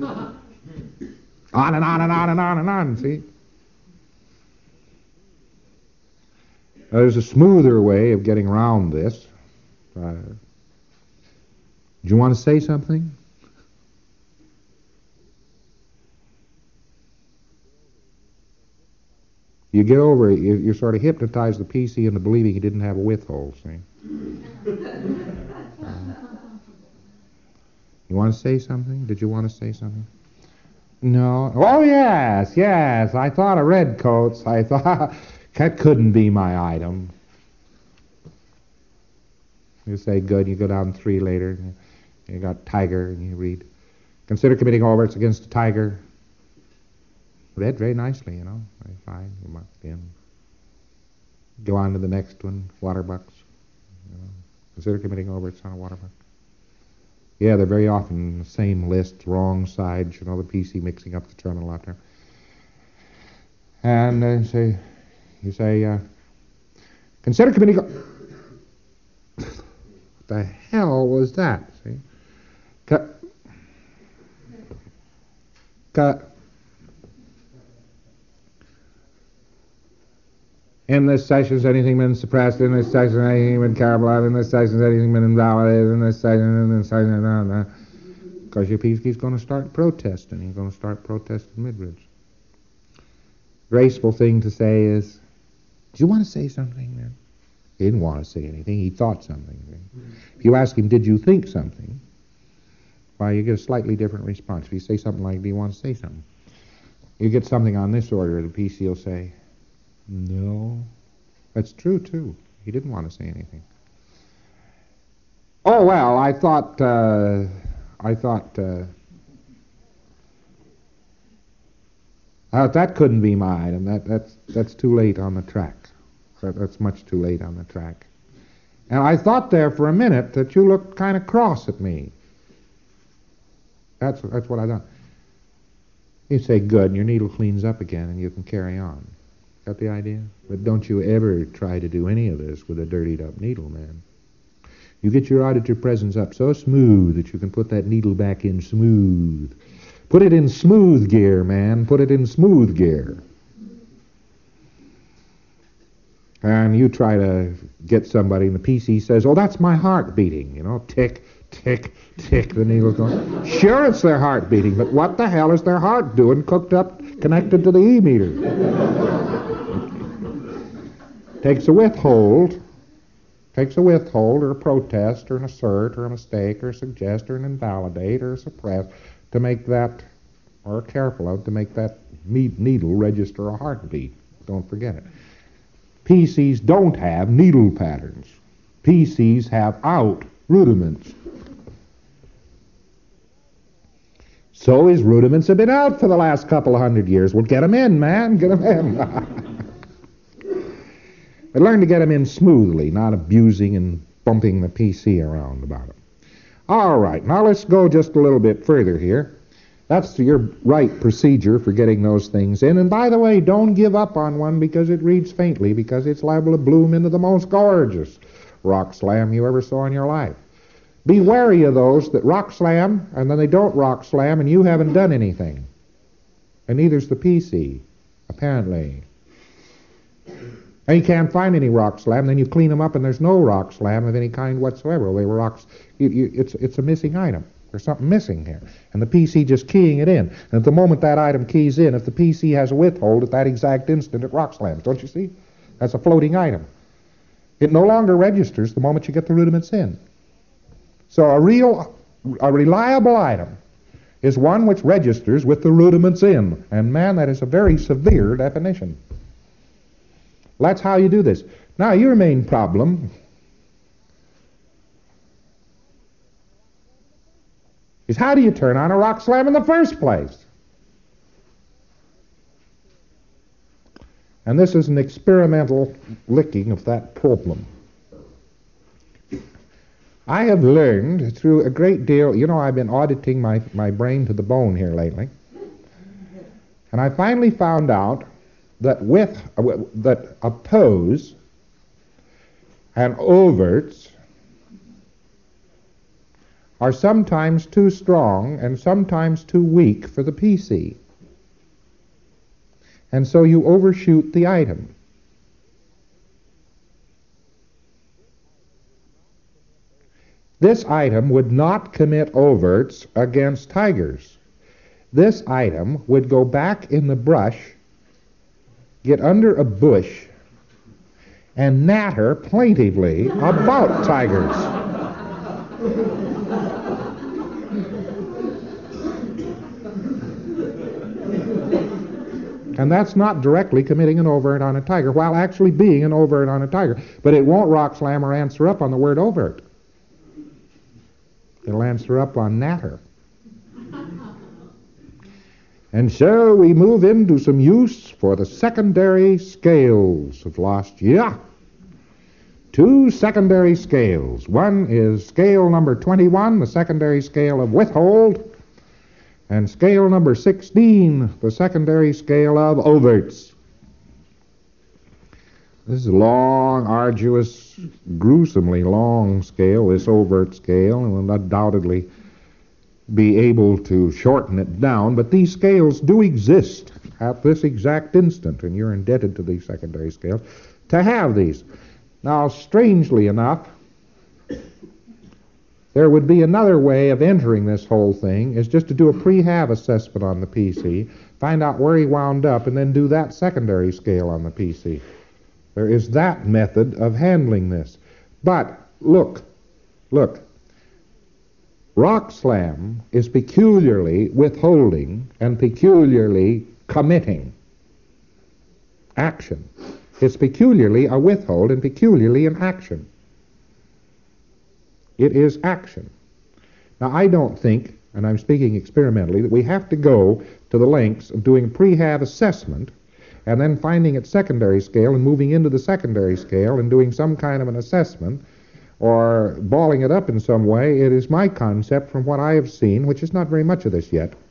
On and on and on and on and on, see? There's a smoother way of getting around this. Do you want to say something? You get over it, you sort of hypnotize the PC into believing he didn't have a withhold, see? You want to say something? Did you want to say something? No. Oh, yes, I thought of redcoats. I thought that couldn't be my item. You say good, you go down 3 later. You got tiger, and you read, consider committing overt against a tiger. Read very nicely, you know. Very fine. You marked in. Go on to the next one, water bucks. You know. Consider committing overt on a water buck. Yeah, they're very often the same list, wrong sides, the PC mixing up the terminal out there. And you say, consider committee... What the hell was that? See? In this section, has anything been suppressed? In this section, anything been caramelized? In this section, has anything been invalidated? In this section, because your PC's going to start protesting. He's going to start protesting Midridge. Graceful thing to say is, "Do you want to say something, man?" He didn't want to say anything. He thought something. If you ask him, "Did you think something?" Well, you get a slightly different response. If you say something like, "Do you want to say something?" You get something on this order, the PC will say, "No." That's true, too. He didn't want to say anything. "Oh, well, I thought that couldn't be my item. That's too late on the track. That's much too late on the track. And I thought there for a minute that you looked kind of cross at me." That's what I thought. You say, "Good," and your needle cleans up again, and you can carry on. Got the idea? But don't you ever try to do any of this with a dirtied up needle, man. You get your auditor presence up so smooth that you can put that needle back in smooth. Put it in smooth gear, man. Put it in smooth gear. And you try to get somebody, and the PC says, "Oh, that's my heart beating." Tick, tick, tick, the needle's going. Sure, it's their heart beating, but what the hell is their heart doing connected to the E-meter? Takes a withhold or a protest or an assert or a mistake or a suggest or an invalidate or a suppress to make that, or careful of, to make that needle register a heartbeat. Don't forget it. PCs don't have needle patterns. PCs have out rudiments. So his rudiments have been out for the last couple of 100 years. Well, get them in, man. Get them in. But learn to get them in smoothly, not abusing and bumping the PC around about it. All right, now let's go just a little bit further here. That's your right procedure for getting those things in. And by the way, don't give up on one because it reads faintly, because it's liable to bloom into the most gorgeous rock slam you ever saw in your life. Be wary of those that rock slam and then they don't rock slam and you haven't done anything. And neither's the PC, apparently. And you can't find any rock slam, then you clean them up and there's no rock slam of any kind whatsoever. They were rocks. It's a missing item. There's something missing here. And the PC just keying it in. And at the moment that item keys in, if the PC has a withhold at that exact instant, it rock slams. Don't you see? That's a floating item. It no longer registers the moment you get the rudiments in. So a reliable item is one which registers with the rudiments in. And man, that is a very severe definition. That's how you do this. Now, your main problem is how do you turn on a rock slam in the first place? And this is an experimental licking of that problem. I have learned through a great deal, I've been auditing my brain to the bone here lately, and I finally found out that that oppose and overts are sometimes too strong and sometimes too weak for the PC. And so you overshoot the item. This item would not commit overts against tigers. This item would go back in the brush, get under a bush, and natter plaintively about tigers. And that's not directly committing an overt on a tiger, while actually being an overt on a tiger. But it won't rock slam or answer up on the word overt. It'll answer up on natter. And so we move into some use for the secondary scales of last year. two secondary scales. One is scale number 21, the secondary scale of withhold, and scale number 16, the secondary scale of overts. This is a long, arduous, gruesomely long scale, this overt scale, and will undoubtedly be able to shorten it down, but these scales do exist at this exact instant, and you're indebted to these secondary scales to have these. Now, strangely enough, there would be another way of entering this whole thing, is just to do a pre-have assessment on the PC, find out where he wound up, and then do that secondary scale on the PC. There is that method of handling this. But, look, rock slam is peculiarly withholding and peculiarly committing action. It's peculiarly a withhold and peculiarly an action. It is action. Now, I don't think, and I'm speaking experimentally, that we have to go to the lengths of doing a pre-have assessment and then finding its secondary scale and moving into the secondary scale and doing some kind of an assessment or balling it up in some way. It is my concept from what I have seen, which is not very much of this yet,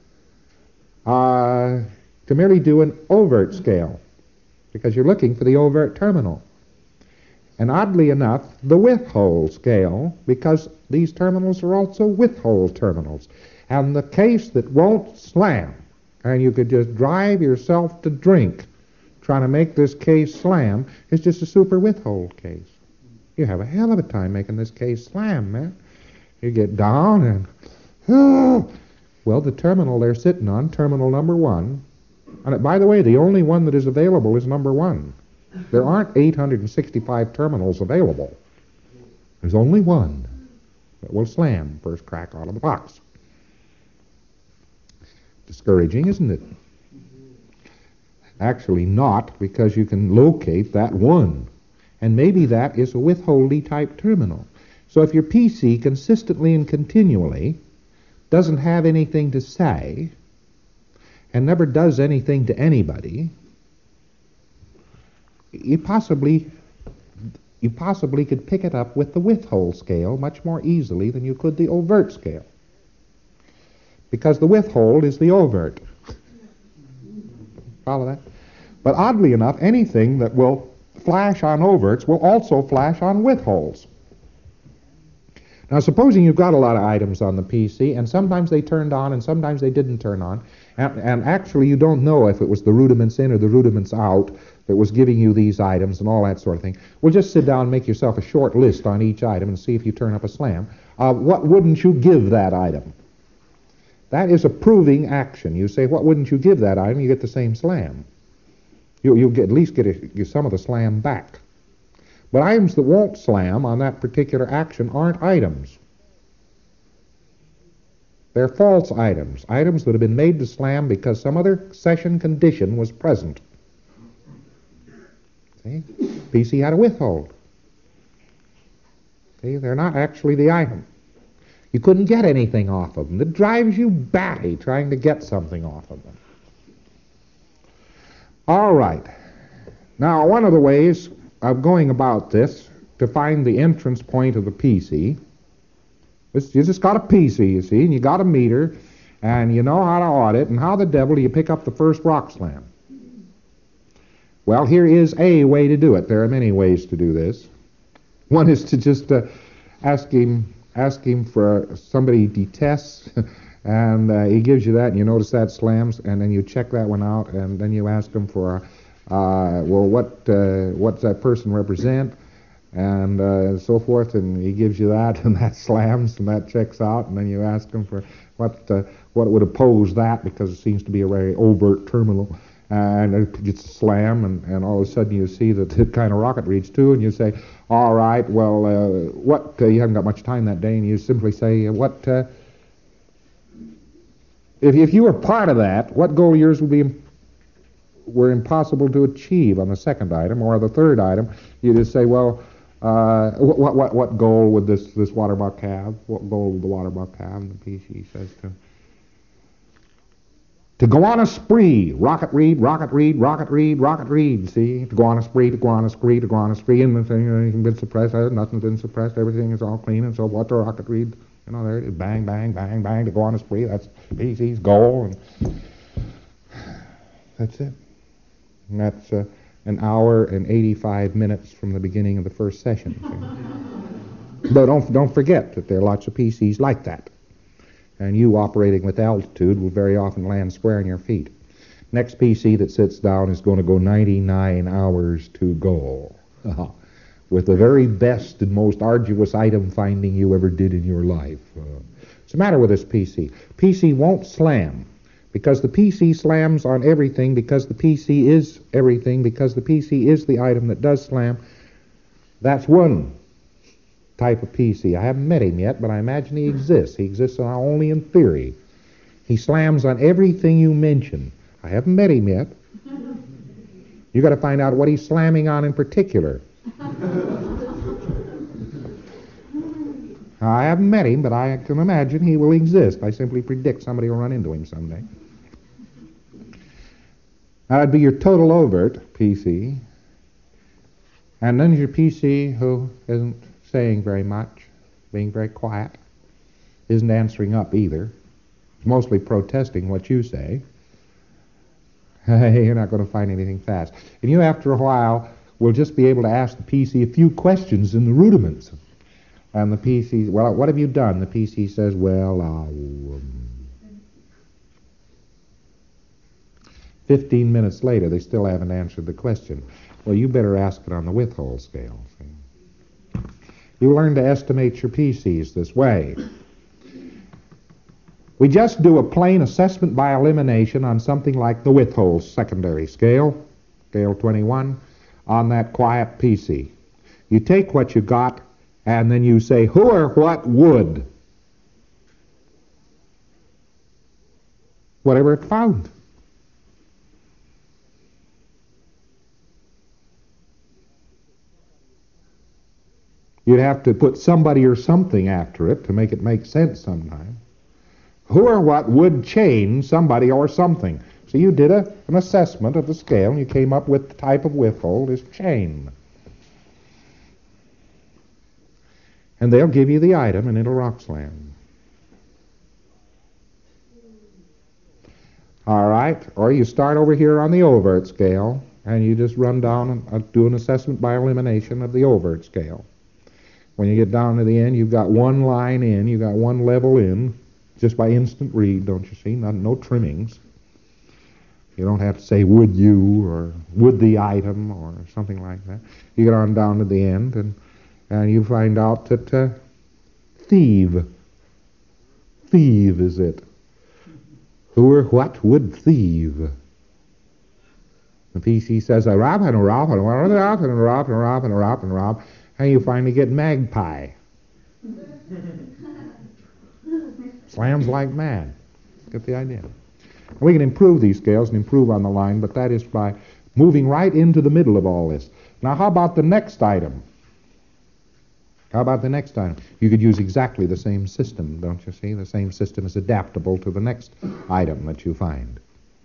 to merely do an overt scale, because you're looking for the overt terminal. And oddly enough, the withhold scale, because these terminals are also withhold terminals. And the case that won't slam, and you could just drive yourself to drink trying to make this case slam, is just a super withhold case. You have a hell of a time making this case slam, man. You get down and, well, the terminal they're sitting on, terminal number 1, and by the way, the only one that is available is number 1. There aren't 865 terminals available. There's only one that will slam first crack out of the box. Discouraging, isn't it? Actually not, because you can locate that one. And maybe that is a withholdy type terminal. So if your PC consistently and continually doesn't have anything to say and never does anything to anybody, you possibly could pick it up with the withhold scale much more easily than you could the overt scale. Because the withhold is the overt. Follow that? But oddly enough, anything that will flash on overts will also flash on withholds. Now, supposing you've got a lot of items on the PC, and sometimes they turned on and sometimes they didn't turn on, and actually you don't know if it was the rudiments in or the rudiments out that was giving you these items and all that sort of thing. Well, just sit down and make yourself a short list on each item and see if you turn up a slam. What wouldn't you give that item? That is a proving action. You say, what wouldn't you give that item? You get the same slam. You'll at least get some of the slam back. But items that won't slam on that particular action aren't items. They're false items. Items that have been made to slam because some other session condition was present. See? PC had a withhold. See, they're not actually the item. You couldn't get anything off of them. It drives you batty trying to get something off of them. All right. Now, one of the ways of going about this to find the entrance point of the PC, you just got a PC, you see, and you got a meter, and you know how to audit, and how the devil do you pick up the first rock slam? Well, here is a way to do it. There are many ways to do this. One is to just ask him for somebody he detests, and he gives you that, and you notice that slams, and then you check that one out, and then you ask him for, well, what's that person represent, and so forth, and he gives you that, and that slams, and that checks out, and then you ask him for what would oppose that, because it seems to be a very overt terminal, and it gets slam, and all of a sudden you see that it kind of rocket reads too, and you say, all right, well, you haven't got much time that day, and you simply say, if you were part of that, what goal of yours were impossible to achieve on the second item, or the third item? You just say, well, what goal would this waterbuck have? What goal would the waterbuck have? And the PC says To go on a spree, rocket read, rocket read, rocket read, rocket read, see? To go on a spree, to go on a spree, to go on a spree, and the thing, you've been suppressed, nothing's been suppressed, everything is all clean, and so what the rocket read, there it is, bang, bang, bang, bang, to go on a spree, that's PC's goal, and that's it. And that's an hour and 85 minutes from the beginning of the first session. But don't forget that there are lots of PCs like that. And you operating with altitude will very often land square on your feet. Next PC that sits down is going to go 99 hours to goal. With the very best and most arduous item finding you ever did in your life. What's the matter with this PC? PC won't slam. Because the PC slams on everything, because the PC is everything, because the PC is the item that does slam. That's one type of PC. I haven't met him yet, but I imagine he exists. He exists only in theory. He slams on everything you mention. I haven't met him yet. You got to find out what he's slamming on in particular. I haven't met him, but I can imagine he will exist. I simply predict somebody will run into him someday. That'd be your total overt PC. And then your PC who isn't saying very much, being very quiet, isn't answering up either. It's mostly protesting what you say. You're not going to find anything fast. And you, after a while, will just be able to ask the PC a few questions in the rudiments. And the PC, well, what have you done? The PC says, well, 15 minutes later, they still haven't answered the question. Well, you better ask it on the withhold scale. See? You learn to estimate your PCs this way. We just do a plain assessment by elimination on something like the withhold secondary scale, scale 21, on that quiet PC. You take what you got, and then you say, who or what would? Whatever it found. You'd have to put somebody or something after it to make it make sense sometime. Who or what would chain somebody or something? So you did an assessment of the scale, and you came up with the type of withhold is chain. And they'll give you the item, and it'll rock slam. All right, or you start over here on the overt scale, and you just run down and do an assessment by elimination of the overt scale. When you get down to the end, you've got one line in, you've got one level in, just by instant read, don't you see? No trimmings. You don't have to say, would you, or would the item, or something like that. You get on down to the end, and you find out that thieve is it. Who or what would thieve? The PC says, I rob and a rob and a rob and a rob and a rob and a rob and a rob and a rob. And you finally get magpie. Slams like mad. Get the idea. We can improve these scales and improve on the line, but that is by moving right into the middle of all this. Now, how about the next item? You could use exactly the same system, don't you see? The same system is adaptable to the next item that you find.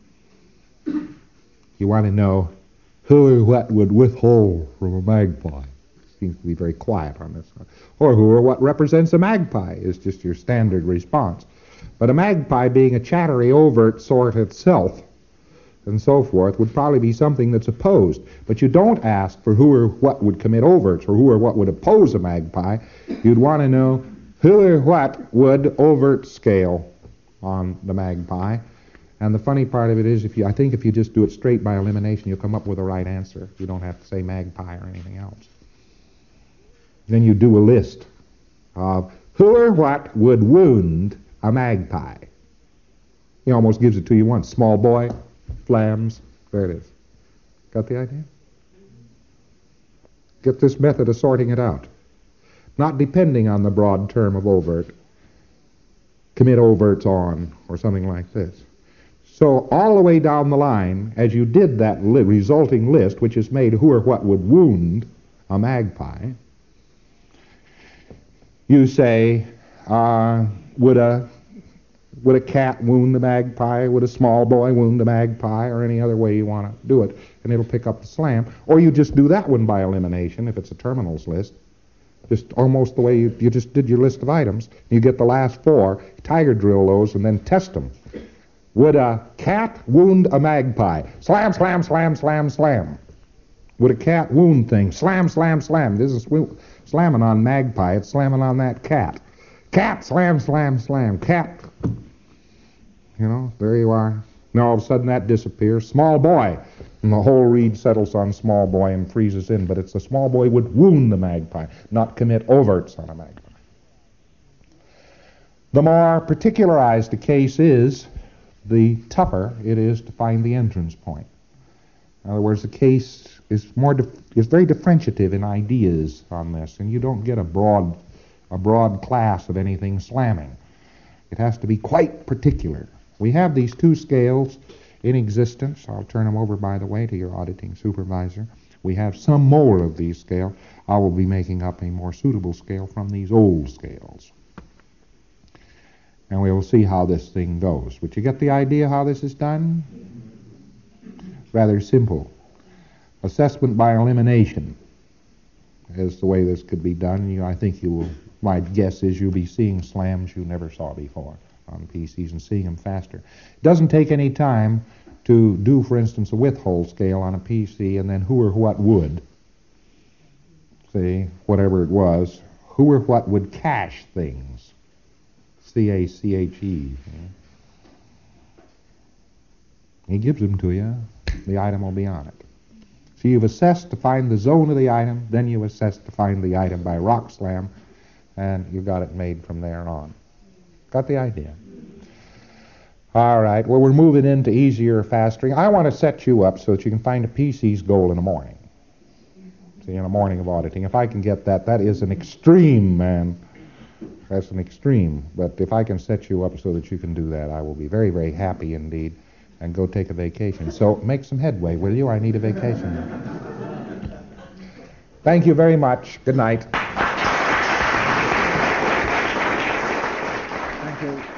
You want to know who or what would withhold from a magpie. Seems to be very quiet on this one. Or who or what represents a magpie is just your standard response. But a magpie, being a chattery overt sort itself, and so forth, would probably be something that's opposed. But you don't ask for who or what would commit overts, or who or what would oppose a magpie. You'd want to know who or what would overt scale on the magpie. And the funny part of it is, I think if you just do it straight by elimination, you'll come up with the right answer. You don't have to say magpie or anything else. Then you do a list of who or what would wound a magpie. He almost gives it to you once. Small boy, flams, there it is. Got the idea? Get this method of sorting it out. Not depending on the broad term of overt. Commit overts on, or something like this. So all the way down the line, as you did that resulting list, which is made who or what would wound a magpie, you say, would a Would a cat wound the magpie? Would a small boy wound the magpie? Or any other way you want to do it, and it'll pick up the slam. Or you just do that one by elimination if it's a terminals list. Just almost the way you just did your list of items. You get the last four, tiger drill those, and then test them. Would a cat wound a magpie? Slam, slam, slam, slam, slam. Would a cat wound things? Slam, slam, slam. This is slamming on magpie. It's slamming on that cat. Cat, slam, slam, slam. Cat. You know, there you are. Now all of a sudden that disappears. Small boy. And the whole reed settles on small boy and freezes in. But it's the small boy would wound the magpie, not commit overts on a magpie. The more particularized the case is, the tougher it is to find the entrance point. In other words, the case is very differentiative in ideas on this, and you don't get a broad class of anything slamming. It has to be quite particular. We have these two scales in existence. I'll turn them over, by the way, to your auditing supervisor. We have some more of these scales. I will be making up a more suitable scale from these old scales. And we will see how this thing goes. But you get the idea how this is done? Rather simple. Assessment by elimination is the way this could be done. I think you will, my guess is you'll be seeing slams you never saw before on PCs and seeing them faster. It doesn't take any time to do, for instance, a width-hole scale on a PC and then who or what would, see, whatever it was, who or what would cache things. C-A-C-H-E. He gives them to you. The item will be on it. So you've assessed to find the zone of the item, then you assess to find the item by rock slam, and you got it made from there on. Got the idea? All right, well, we're moving into easier fastering. I want to set you up so that you can find a PC's goal in the morning. See, in the morning of auditing. If I can get that, that is an extreme, man. That's an extreme. But if I can set you up so that you can do that, I will be very, very happy indeed, and go take a vacation. So make some headway, will you? I need a vacation. Thank you very much. Good night. Thank you.